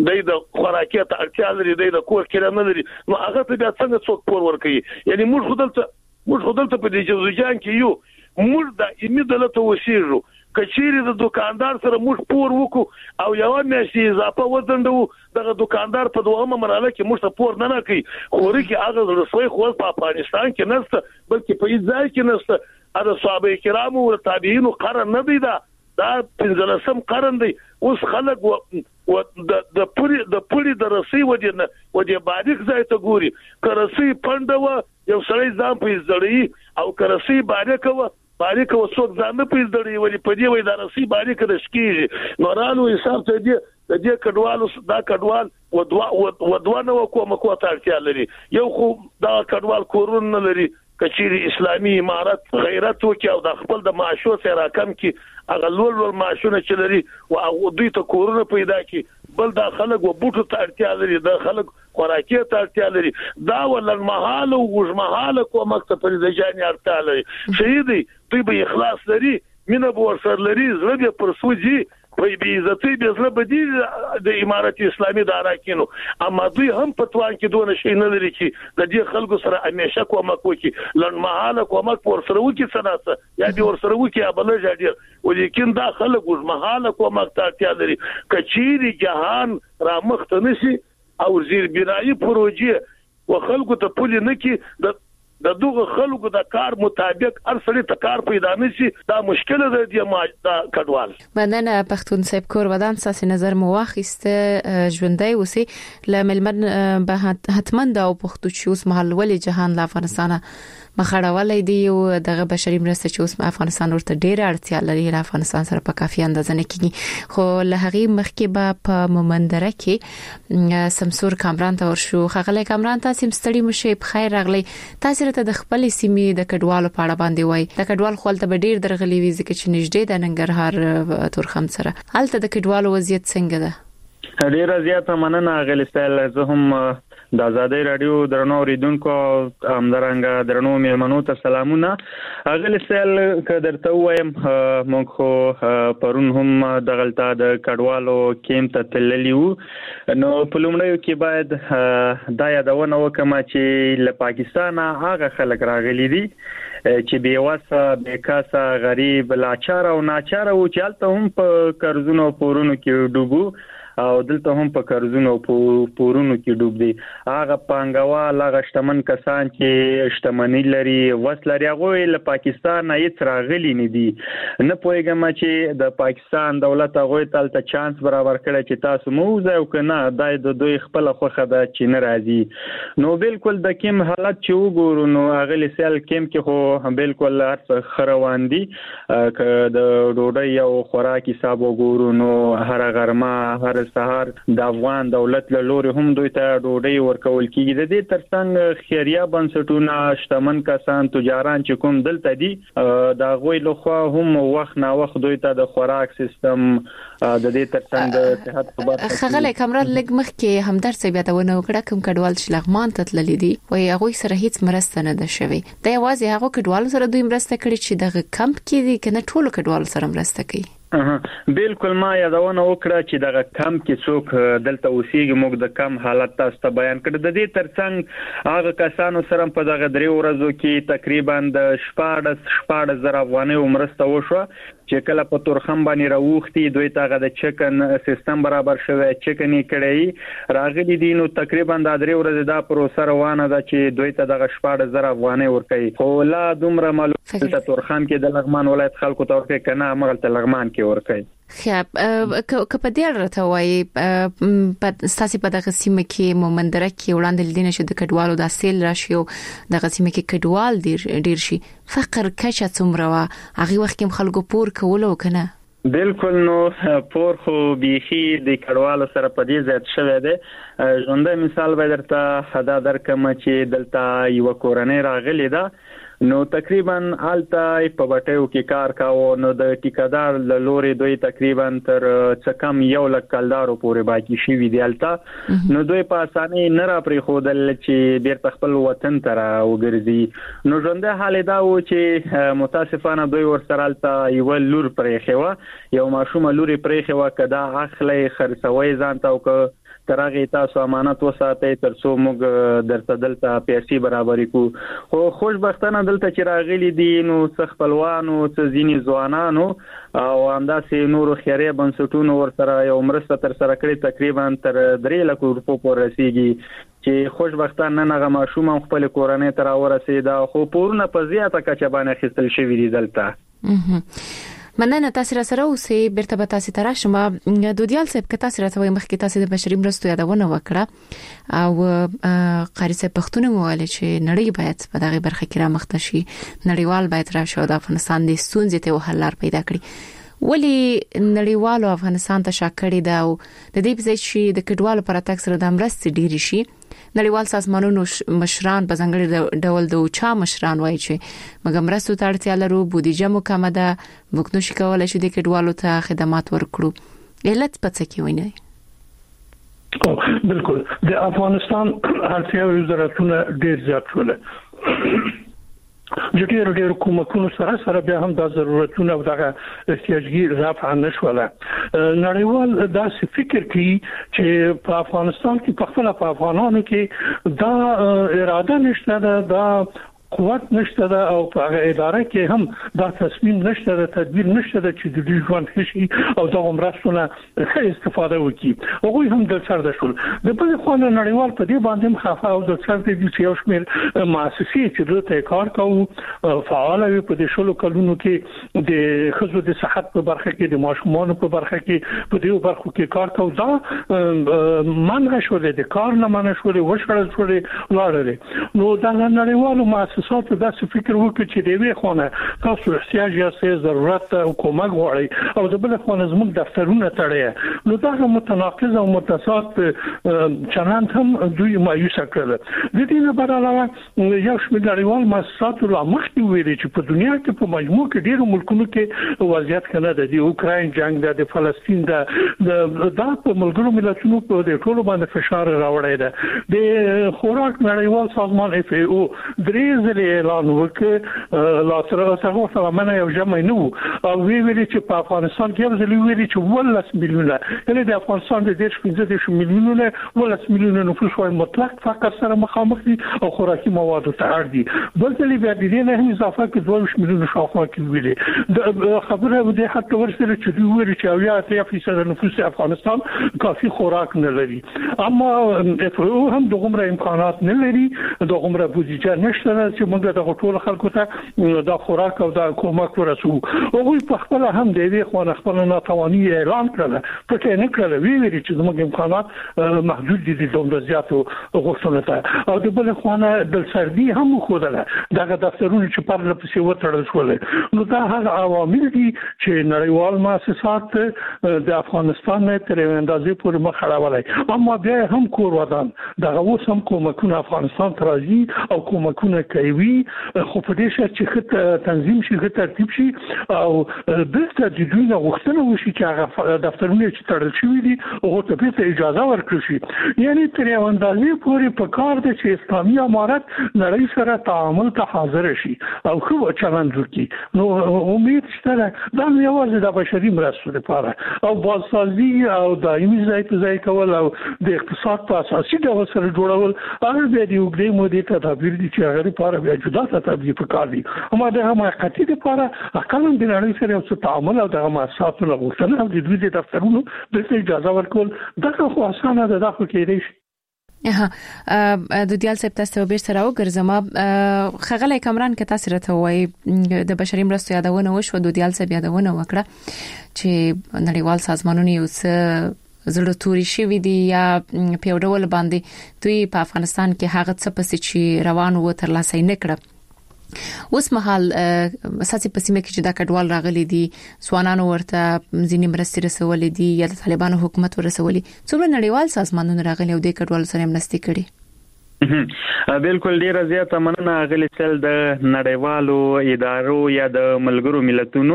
د خوراکي ته اړتیا لري د کور کې نه لري نو هغه ته بیا څنګه څوک پور ورکوي یعنی موږ خودلته موږ خودلته په دې جوزجان کې یو موږ د امیدلته وسیرو کچېری د دکاندار سره موږ پور وکړو او یو میاشتې اضافه وزندو دغه دکاندار په دوامه مرحله کې موږ ته پور نه نه کوي خوري کې هغه رسوي خو په افغانستان کې نشته بلکې په ځای کې نشته دا صحابه کرامو او تابعین قرن نه دی دا دا پنځلسم قرن دی اوس خلک و د پوری د پوری د رسي ودی نه ودی باریک ځای ته ګوري کرسي پندو یو سړی ځان په ځړی او کرسي باریک و باریک و څوک ځان نه په ځړی ولې په دې وای د رسي باریک د شکیږي نورانو حساب ته دی د دې کډوالو دا کډوال و دوا و دوا نو کوم کوه ترتیا لري یو خو دا کډوال کورون نه لري کچيري اسلامي امارت غیرت وکي او د خپل د معاشو سره راکم کی هغه لول ول معاشونه چلري او هغه دوی ته کورونه پیدا کی بل د خلک و بوټو ته اړتیا لري د خلک خوراکي ته اړتیا لري دا ولن محال او وجمحال کوم مکتب پر د جاني اړتیا لري شهيدي دوی به اخلاص لري مینه به ورسره لري زړه به پرسوځي په بي عزتي به زړه بدی د امارت اسلامي د اراکینو اما دوی هم پتوان کې دونه شي نه لري چې د دې خلکو سره همیشه کومک وکي لن محاله کومک ورسره وکي سناسه یا دې ورسره وکي ابل جاډي ولیکن دا خلک ور محاله کومک ته اړتیا لري کچيري جهان را مخته نشي او زیر بنایي پروژه وخلکو ته پولي نه کې د د دوه خلکو د کار مطابق ارسلې ته کار پیدا نشي دا مشکل ده د ما د کډوال مننه پښتون صاحب کور ودان ساسي نظر مو واخیسته ژوندۍ وسی لملمن به حتمن دا او پښتو چې اوس محل ولې جهان له افغانستانه مخړولې دی او دغه بشري مرسته چې اوس افغانستان ورته ډېر اړتیا لري له افغانستان سره په کافي اندازه نه کیږي خو له هغه مخکې به په مومندره کې سمسور کامران ته ورشو خغله کامران تاسو مستړي مشه په خیر راغلی تاسو ته د خپل سیمې د کډوالو په اړه باندې وای د کډوال خپل ته ډېر درغلي وي ځکه چې نږدې د ننګرهار تورخم سره هلته د کډوالو وضعیت څنګه ده ډېر زیاته مننه غلستل زه هم د آزادۍ رادیو درنو اوریدونکو همدارنګه درنو میلمنو ته سلامونه غلستل کدرته وایم موږ خو پرون هم د غلطه د کډوالو کیم ته تللیو نو په لومړیو کې باید دا یادونه وکم چې له پاکستان هغه خلک راغلي دي چې بیواسه بیکاسه غریب لاچار او ناچار او چالت هم په قرضونو پورونو کې ډوبو او دلته هم په قرضونو پورونو کې ډوب دي هغه پانګوال هغه شتمن کسان چې شتمنۍ لري وسلري هغه له پاکستان نه هیڅ راغلي نه دي نه پوهیږم چې د پاکستان دولت هغه تل ته چانس برابر کړي چې تاسو موزه او کنه د دوی خپل خوخه ده چې نه راځي نو بالکل د کوم حالت چې وګورو نو هغه لسل کوم کې خو بالکل هر خروان دي ک د ډوډۍ او خوراک حساب وګورو نو هر غرمه هر سهار د افغان دولت له لوري هم دوی ته ډوډۍ ورکول کیږي د دې ترڅنګ خیریه بنسټونه شتمن کسان تجاران چې کوم دلته دي دا غوي لخوا هم وخت نا وخت دوی ته د خوراک سیستم د دې ترڅنګ د صحت په برخه خغله کمران لګ مخ کې همدرد څه بیاتونه وکړه کوم کډوال چې لغمان ته تللی دي وای هغه سره هیڅ مرسته نه ده شوی دا یوازې هغه کډوال سره دوی مرسته کړي چې دغه کمپ کې دي کنه ټول کډوال سره مرسته کوي بالکل ما یادونه وکړه چې دغه کم کې څوک دلته اوسېږي موږ د کم حالت تاسو ته بیان کړ د دې ترڅنګ هغه کسانو سره په دغه درې ورځو کې تقریبا د شپاړس شپاړس زره افغانۍ مرسته وشو چې کله په تورخم باندې راوختي دوی ته د چکن سیستم برابر شوی چکنی کړي راغلي دي نو تقریبا د درې ورځې دا پروسه روانه ده چې دوی ته دغه شپاړس زره افغانۍ ورکړي خو لا دومره معلومات تورخم کې د لغمان ولایت خلکو ته ورکړي کنه مغل ته لغمان کې ورکړي خب که په دې اړه ته وایي په ستاسو په دغه سیمه کې مومندره کې وړاندې لیدنه شو د کډوالو د سیل راشي او دغه سیمه کې کډوال ډیر ډیر شي فقر کچه څومره وا هغه وخت کې خلکو پور کول او کنه بالکل نو پور خو بيخي د کډوالو سره په دې ځای شوه دی ژوندۍ مثال به درته دا درکم چې دلته یو کورنۍ راغلی ده نو تقریبا آلته په بټیو کې کار کاوه نو د ټیکادار له لوري دوی تقریبا تر څه کم یو لک کلدارو پورې باقی شي وی دی آلته نو دوی په اسانۍ نه را پرې خودل چې بیرته خپل وطن ته وګرځي نو ژوندۍ حال دا و چې متاسفانه دوی ورسره آلته یو لور پرې خو یو ماشوم لوري پرې خو کدا اخلي خرڅوي ځان ته او ترغه تاسو امانت وساتئ ترڅو موږ درته دلته پیسې برابرې کو خو خوشبختانه دلته چې راغلي دي نو څخ خپلوانو څ ځینی ځوانانو او همداسې نور خیریه بنسټونو ورسره یو مرسته تر سره کړې تقریبا تر درې لک روپو پورې رسیدي چې خوشبختانه نه ماشوم خپل کورنۍ تر ورسېدا خو پورونه په زیاته کچه باندې خستل شوی دي دلته مننه تاسو را سره اوسې بیرته به تاسو ته راشم دودیال صاحب که تاسو راته وایي مخکې تاسو د بشري مرستو یادونه وکړه او قاری صاحب پښتون مواله چې نړۍ باید په دغه برخه کې را مخته شي نړیوال باید راشي او د افغانستان د ستونزې ته حل لار پیدا کړي ولی نړیوالو افغانستان ته شاکړي دا او د دې په ځای چې د کډوالو پر اتاک سره د مرستې ډیری شي نړیوال سازمانونو مشران په ځنګړي ډول د اوچا مشران وایي چې موږ مرستو ته اړتیا لرو بودیجه مو کمه ده موږ نشو کولای چې د کډوالو ته خدمات ورکړو علت پڅ کې ویني بالکل د افغانستان اړتیاوې ضرورتونه ډېر زیات شول د ډېر ډېر کومکونو سره سره بیا هم د ضرورتونو او دغه احتیاجي رفع نشوله نړیوال دا فکر کوي چې په افغانستان کې په خپل په افغانانو کې دا اراده نشته دا قوت نشته ده او په هغه اداره کې هم دا تصمیم نشته ده تدبیر نشته ده چې د دې ژوند هشي او د عمرستونه استفاده وکړي هغه هم د سر د شول د بل خو نړیوال په دې باندې خفه او د سر د دې یو شمېر مؤسسې چې دلته کار کوي فعال وي په دې شلو کلونو کې د خزو د صحت په برخه کې د ماشومان په برخه کې په دې برخو کې کار کوي دا منع شول د کار نه منع شول وشړل شول لاړل نو دا نړیوالو مؤسسې تاسو دا فکر وکړئ چې دی وی خونه تاسو احتیاج یا ضرورت او کومک غواړئ او د بل خونه زموږ دفترونه تړي نو دا متناقض او متصاد چنان هم دوی مایوس کړل د دې نه بل علاوه یو شمېر نړیوال مؤسسات لا مخکې ویلي چې په دنیا کې په مجموع کې ډېر ملکونو کې وضعیت کنه د اوکراین جنگ د فلسطین د د په ملګرو ملتونو په د ټولو باندې فشار راوړی دی د خوراک نړیوال سازمان اف ای او درې اعلان وکړ لا تر اوسه سره منه یو جمع نه او وی ویلي چې په افغانستان کې ورزلي ویلي چې ولس میلیونه یعنی د افغانستان د ډېر پنځه میلیونه ولس میلیونه نفوس وايي مطلق فقر سره مخامخ دي او خوراکي مواد ته اړ دي بلکې بیا د دې نه هم اضافه کې دوه میلیونه شاوخوا کې ویلي د خبره د حتی ورسره چې دوی ویلي چې اویا اتیا فیصد نفوس افغانستان کافي خوراک نه لري اما اف او هم دغه امکانات نه لري دغه بودیجه نشته چې موږ د ټول خلکو ته د خوراک او د کومک ورسو او په خپل هم د دې خو خپل ناتواني اعلان کړل پټه نه کړل وی ویل چې موږ امکانات محدود دي د دومره زیاتو غوښتنو ته او د بل خو نه د سردي هم خوده دغه دفترونه چې پر لپسې وټړل شول نو دا هغه عوامل دي چې نړیوال مؤسسات د افغانستان نه تر اندازې پورې مخ اړولای اما بیا هم کور ودان دغه اوس هم کومکونه افغانستان ته راځي او کومکونه کوي خو په دې شرط چې خط تنظیم شي خط ترتیب شي او بیرته د دوی نه غوښتنه وشي چې هغه دفترونه چې تړل شوي دي هغه ته بیرته اجازه ورکړي شي یعنی تر یو اندازې پورې په کار دی چې اسلامي امارت نړۍ سره تعامل ته حاضر شي او خو چلند وکړي نو امید شته دا نو یوازې د بشري مرستو لپاره او بازسازي او دایمي ځای په ځای کول او د اقتصاد په اساسي ډول سره جوړول هغه به د یو ګډې مودې ته تدبیر دي چې هغه لپاره بیا جدا تدبیر پکار دي اما د حماقتي لپاره اقلن د نړۍ سره یو څه تعامل او د مؤسساتو له غوښتنه او د دوی د دفترونو د اجازه ورکول دغه خو اسانه ده دغه کې دی ها د دیال صاحب تاسو به سره وګرځم خغله کمران کې تاسو راته وای د بشري مرستو یادونه وشو د دیال صاحب یادونه وکړه چې نړیوال سازمانونه یو څه زړه توري شوی دي یا په ډول باندې دوی په افغانستان کې هغه څه پسې چې روان وو تر لاسه نه کړ. اوس مهال اساسي پسیمه کې چې دا کډوال راغلي دي ځوانانو ورته ځینې مرستې رسولې دي یا د طالبانو حکومت ورسولي څومره نړیوال سازمانونه راغلي او د کډوال سره مرستې کړي. بالکل ډیر زیاته مننه غلي سل د نړیوالو ادارو یا د ملګرو ملتونو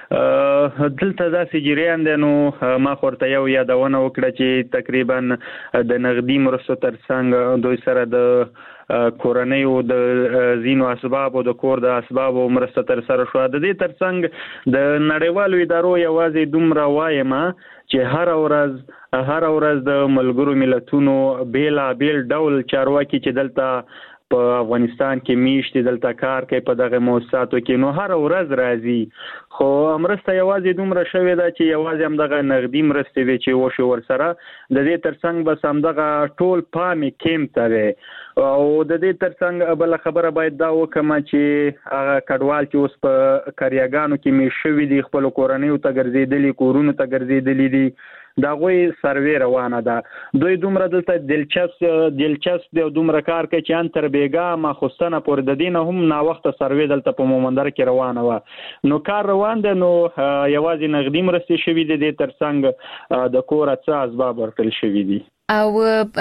دلته دا سجریان دي نو ما خورته یو یادونه وکړه چې تقریبا د نغدي مرستو ترڅنګ دوی سره د کورنۍ او د زینو اسباب او د کور د اسباب او مرسته تر سره شو. د دې ترڅنګ د نړیوالو ادارو یوازې دومره وایم چې هر ورځ هر ورځ د ملګرو ملتونو بیل بیل ډول چارواکي چې دلته په افغانستان کې میشتي دلته کار کوي په دغه مؤسساتو کې نو هر ورځ راځي خو مرسته یوازې دومره شوې ده چې یوازې هم دغه نغدي مرسته وی چې وشو ورسره د دې ترڅنګ بس هم دغه ټول پامي کېم ته او د دې ترڅنګ بل خبره باید دا وکم چې هغه کډوال چې اوس په کاریاګانو کې می شوې دي خپل کورنۍ ته ګرځېدلي کورونو ته ګرځېدلي دي دا غوي سروي روانه ده دوی دومره دلته دلچسپ دلچسپ دی دومره کار کوي چې ان تر بیګا ماخستانه پر د دینه هم نا وخت سروي دلته په مومندر کې روانه و نو کار روان ده نو یوازې نغدي مرستې شوې دي د ترڅنګ د کور اڅ اسباب ورکل شوې دي او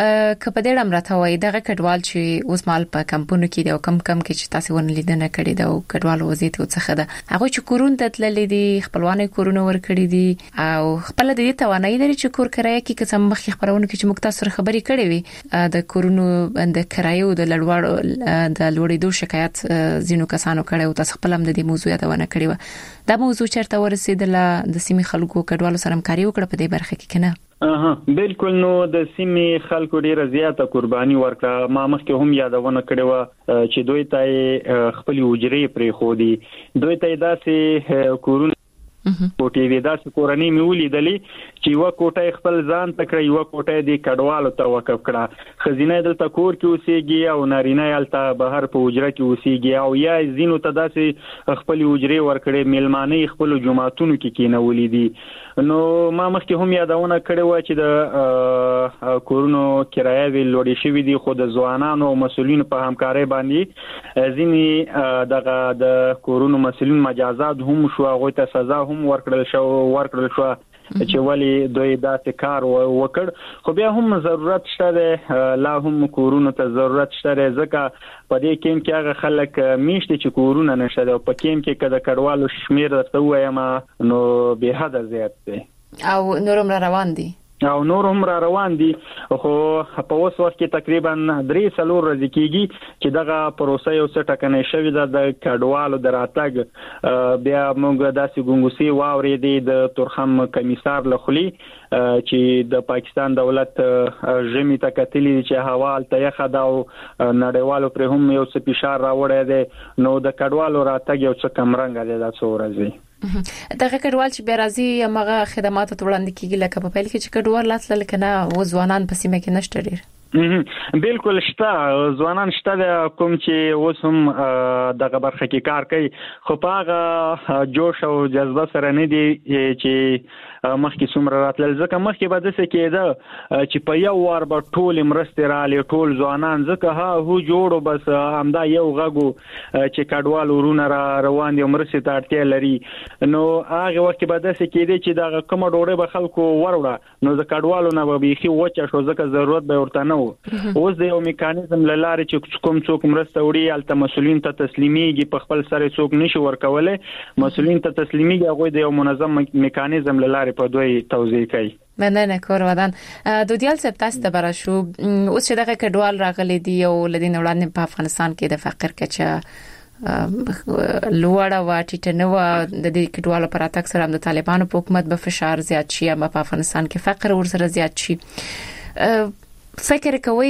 کپه دې امرته وای دغه کډوال چې اوس مال په کمپونو کې دی او کم کم کې چې تاسو ونه لیدنه کړی دا او کډوال وزیت او څخه ده هغه چې کورون ته تللې دي خپلوانې کورونه ور کړی دي او خپل د دې توانایي لري چې کور کرایه کې قسم مخې خبرونه کې چې مختصر خبرې کړې وي د کورونو د کرایو د لړوړ د لوړېدو شکایت زینو کسانو کړي او تاسو خپل هم د دې موضوع یادونه کړې و دا موضوع چیرته ورسېدله د سیمې خلکو کډوالو سره همکاري وکړه په دې برخه کې کنه اها بالکل نو د سیمې خلکو ډیره زیاته قرباني ورکړه ما مخکې هم یادونه کړې و چې دوی ته خپل وجري پرې خو دي دوی ته داسې کورونه کوټې وې داسې کورنۍ مې ولیدلې چې یو کوټه خپل ځان تکړه یو کوټه د کډوالو ته وقف کړه خزینه دلته کور کې اوسېږي او نارینه یالته بهر په وجره کې اوسېږي او یا زینو ته داسې خپل وجري ورکړي میلمانه خپل جمعاتونو کې کېنولې دي نو ما مخکې هم یادونه کړې و چې د کورونو کرایه وی لوړې شوې دي خو د ځوانانو او مسولینو په همکارۍ باندې ځینی دغه د کورونو مسولین مجازات هم شو هغه ته سزا هم ورکړل شو ورکړل شو چې ولی دوی داسې کار وکړ خو بیا هم ضرورت شته لا هم کورونو ته ضرورت شته ځکه په دې کې کې هغه خلک میشته چې کورونه نشته او په کې کې کده کډوالو شمیر درته وایم نو به حد زیات دی او نورم را روان دي او نور هم را روان دي خو په اوس وخت کې تقریبا درې څلور ورځې کېږي چې دغه پروسه یو څه ټکنۍ شوې ده د کډوالو دراتګ بیا موږ داسې ګونګوسي واورې دي د تورخم کمیسار لخلی چې د پاکستان دولت ژمي ته کتلې چې هوا الته یخه ده او نړیوالو پر هم یو څه فشار راوړی دی نو د کډوالو راتګ یو څه کم رنګ دی دا څو ورځې دغه کډوال چې بیا راځي هغه خدمات ته وړاندې کیږي لکه په پیل کې چې کډوال لاسل کنه و ځوانان په سیمه کې نشته ډیر بالکل شته ځوانان شته کوم چې اوس هم دغه برخه کې کار کوي خو په هغه جوش او جذبه سره نه دي چې مخکې څومره راتلل ځکه مخکې به داسې کېده چې په یو وار به ټول مرستې رالې ټول ځوانان ځکه ها هو جوړو بس همدا یو غږو چې کډوال ورونه را روان دي مرستې ته اړتیا لري نو هغه وخت به داسې کېده چې دا کوم ډوړې به خلکو وروړه نو د کډوالو نه به بيخي وچه شو ځکه ضرورت به ورته نه اوس د یو میکانیزم لاره چې کوم څوک مرسته وړي الته مسولین ته تسلیمیږي په خپل سره څوک نشي ورکولای مسولین ته تسلیمیږي هغه د یو منظم میکانیزم لاره په دوی توضیح کوي مننه کور ودان د دیال صاحب تاسو ته براشو اوس چې دغه کډوال راغلي دي او لدین وړاندې په افغانستان کې د فقر کچه لوړه و ټیټه نو د دې کډوالو پر اتاک سره د طالبانو په حکومت به فشار زیات شي اما په افغانستان کې فقر ورسره زیات شي فکر کوي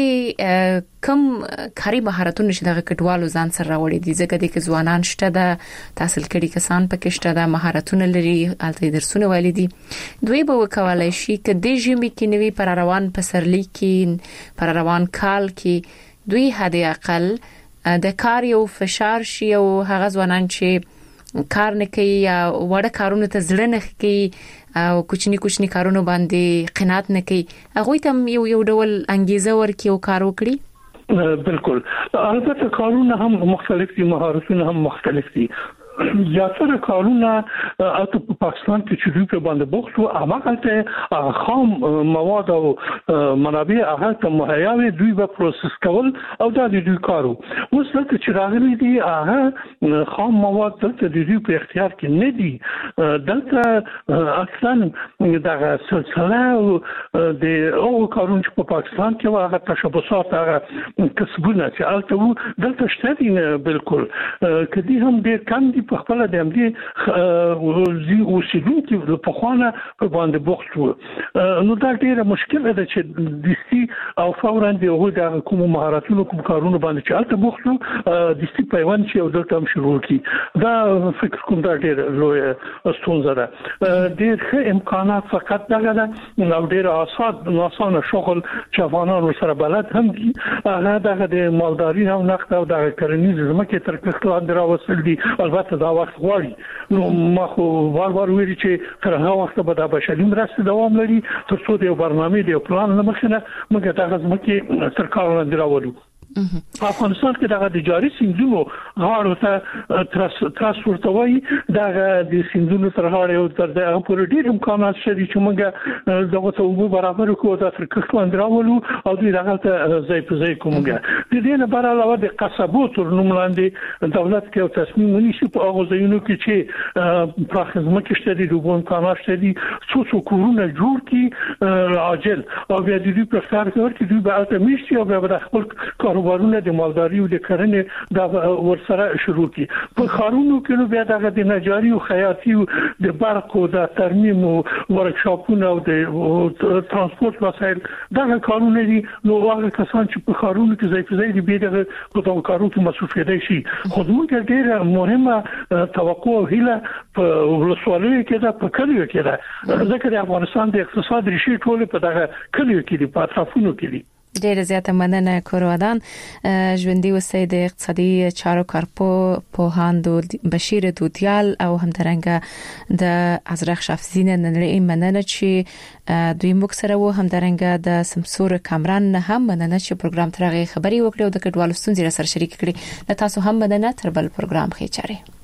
کم کاري مهارتونه چې د کډوالو ځان سره راوړي دي ځکه د ځوانان شته د تحصیل کړي کسان پکې شته د مهارتونه لري الته درسونه ویلي دي دوی به وکولای شي ک د ژمي کې نوي پر روان پسرلی کې پر روان کال کې دوی هدي اقل د کار یو فشار شي او هغه ځوانان چې کار نه کوي یا وړه کارونه ته ځړ نه کوي او کوچنی کوچنی کارونه باندې قناعت نه کوي هغه ته یو یو ډول انګیزه ورکي او کار وکړي بالکل البته کارونه هم مختلف دي مهارتونه هم مختلف دي زیاتره کارونه اته په پاکستان کې چې دوی په باندې بوخت او هغه خام مواد او منابع هغه ته مهیا وي دوی به پروسس کول او دا د دوی کارو اوس لکه چې راغلي دي هغه خام مواد دلته د دوی په اختیار کې نه دي دلته اصلا دا سلسله د او کارونه چې په پاکستان کې هغه تشبثات هغه کسبونه چې البته دلته شته دي بالکل کدي هم ډیر کم دي په خپل د امدي زی اوسیدونکو د پخوانه په باندې بوخت وو نو دا ډیره مشکله ده چې د سي او فورا د هغه د کوم مهارتونو کوم کارونه باندې چې البته بوخت وو د سي پیوند چې او دلته هم شروع کی دا فکر کوم دا ډیره لوی ستونزه ده ډیر ښه امکانات فقط دغه ده نو ډیره آسان آسان شغل چې افغانانو سره بلد هم دي هغه دغه د مالداري او نقد او د کرنیز زمکه تر کښته راوصل دي البته دا وخت غواړي نو ما خو وار وار ویلي چې تر هغه وخت به د بشري مرستې دوام لري تر څو د برنامه دی پلان لمخنه موږ دا غوښمه کې تر کار نه راوړو په افغانستان کې دغه د جاري سیندونو غاړو ته تراس تراس ورتوي دغه د سیندونو تر غاړې او تر دغه پورې ډېر امکانات شته چې موږ دغه ته وګورو برابر کوو د افریقا څخه راولو او دوی دغه ته ځای په ځای کومګه د دې نه بر علاوه د قصبو تر نوم لاندې دولت کې او تصمیم ونیسي په هغه ځایونو کې چې پراخ ځمکې شته دي د امکانات شته دي څو څو کورونه جوړ کی عاجل او بیا د دې په کار کې ورته دوی به البته میشي او بیا د خپل کاروبارونه د مالداري او د کرنې د ورسره شروع کی په خارونو کې نو بیا دغه د نجاري او خیاطي او د برق او د ترمیم او ورکشاپونه او د ترانسپورت وسایل دغه کارونه دي نو هغه کسان چې په خارونو کې ځای په ځای دي به دغه په دغه کارونو کې مصروف دي شي خو موږ ډیره مهمه توقع او هیله په ولسوالیو کې ده په کلیو کې ده ځکه د افغانستان د اقتصاد ریښې ټول په دغه کلیو کې دي په اطرافونو کې دي ډیره زیاته مننه کورودان ژوندۍ اوسئ د اقتصادي چارو کارپو پوهاند بشیر دودیال او همدارنګه د ازرخ شافزین نړۍ مننه چې دوی موږ سره وو همدارنګه د سمسور کامران هم مننه چې پروګرام ترغه خبري وکړو او د کډوالو ستونزې سره شریک کړي د تاسو هم مننه تر بل پروګرام خې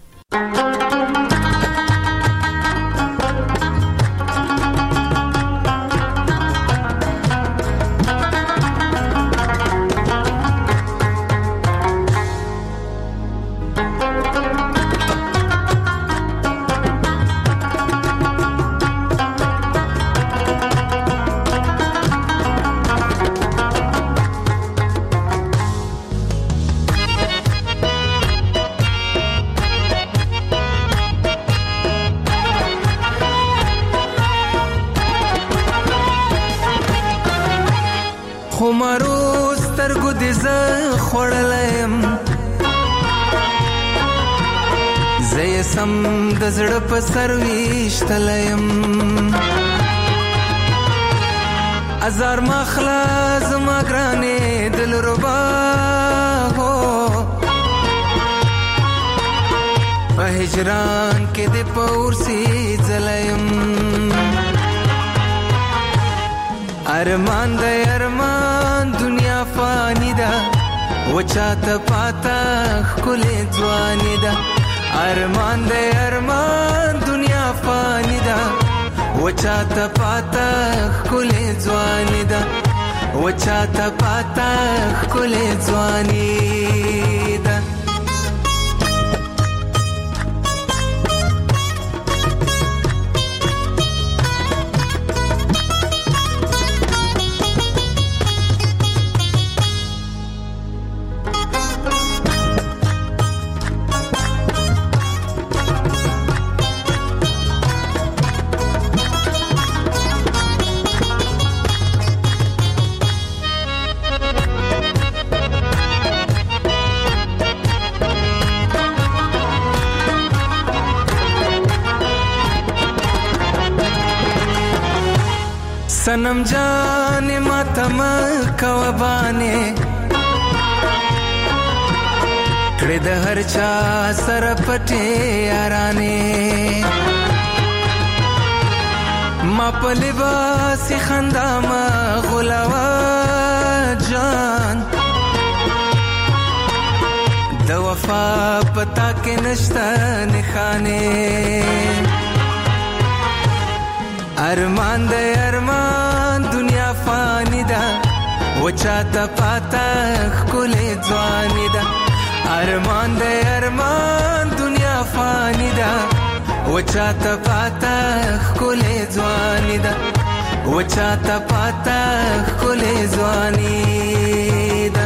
چاره سم د زړه په سرويشتلم ازار مخلا زما ګرانې دل ربا هو په هجران کې د پورسي زلم ارمان د ارمان دنیا فانی ده وچاته پاتا خلې ځواني ده ارمان دے ارمان دنیا فانی دا وچاتا پاتا خلے ځوانی دا وچاتا پاتا خلے ځوانی دا सनम जाने मातम कवबाने कड़े द हर चा सर पटे याराने मा पलिबास खंदा मा गुलावा जान द वफा पता के नश्ता निखाने अरमान दे अरमान दुनिया फानी दा वो चाहता पाता खुले जवानी दा अरमान दे अरमान दुनिया फानी दा वो चाहता पाता खुले जवानी दा वो चाहता पाता खुले जवानी दा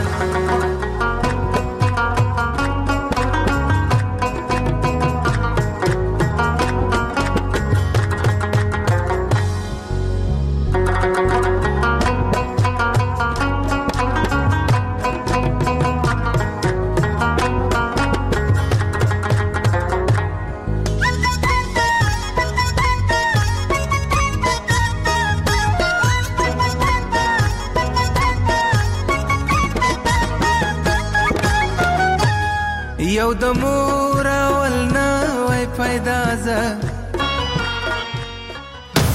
یو د مور ولنا وای پیدا ز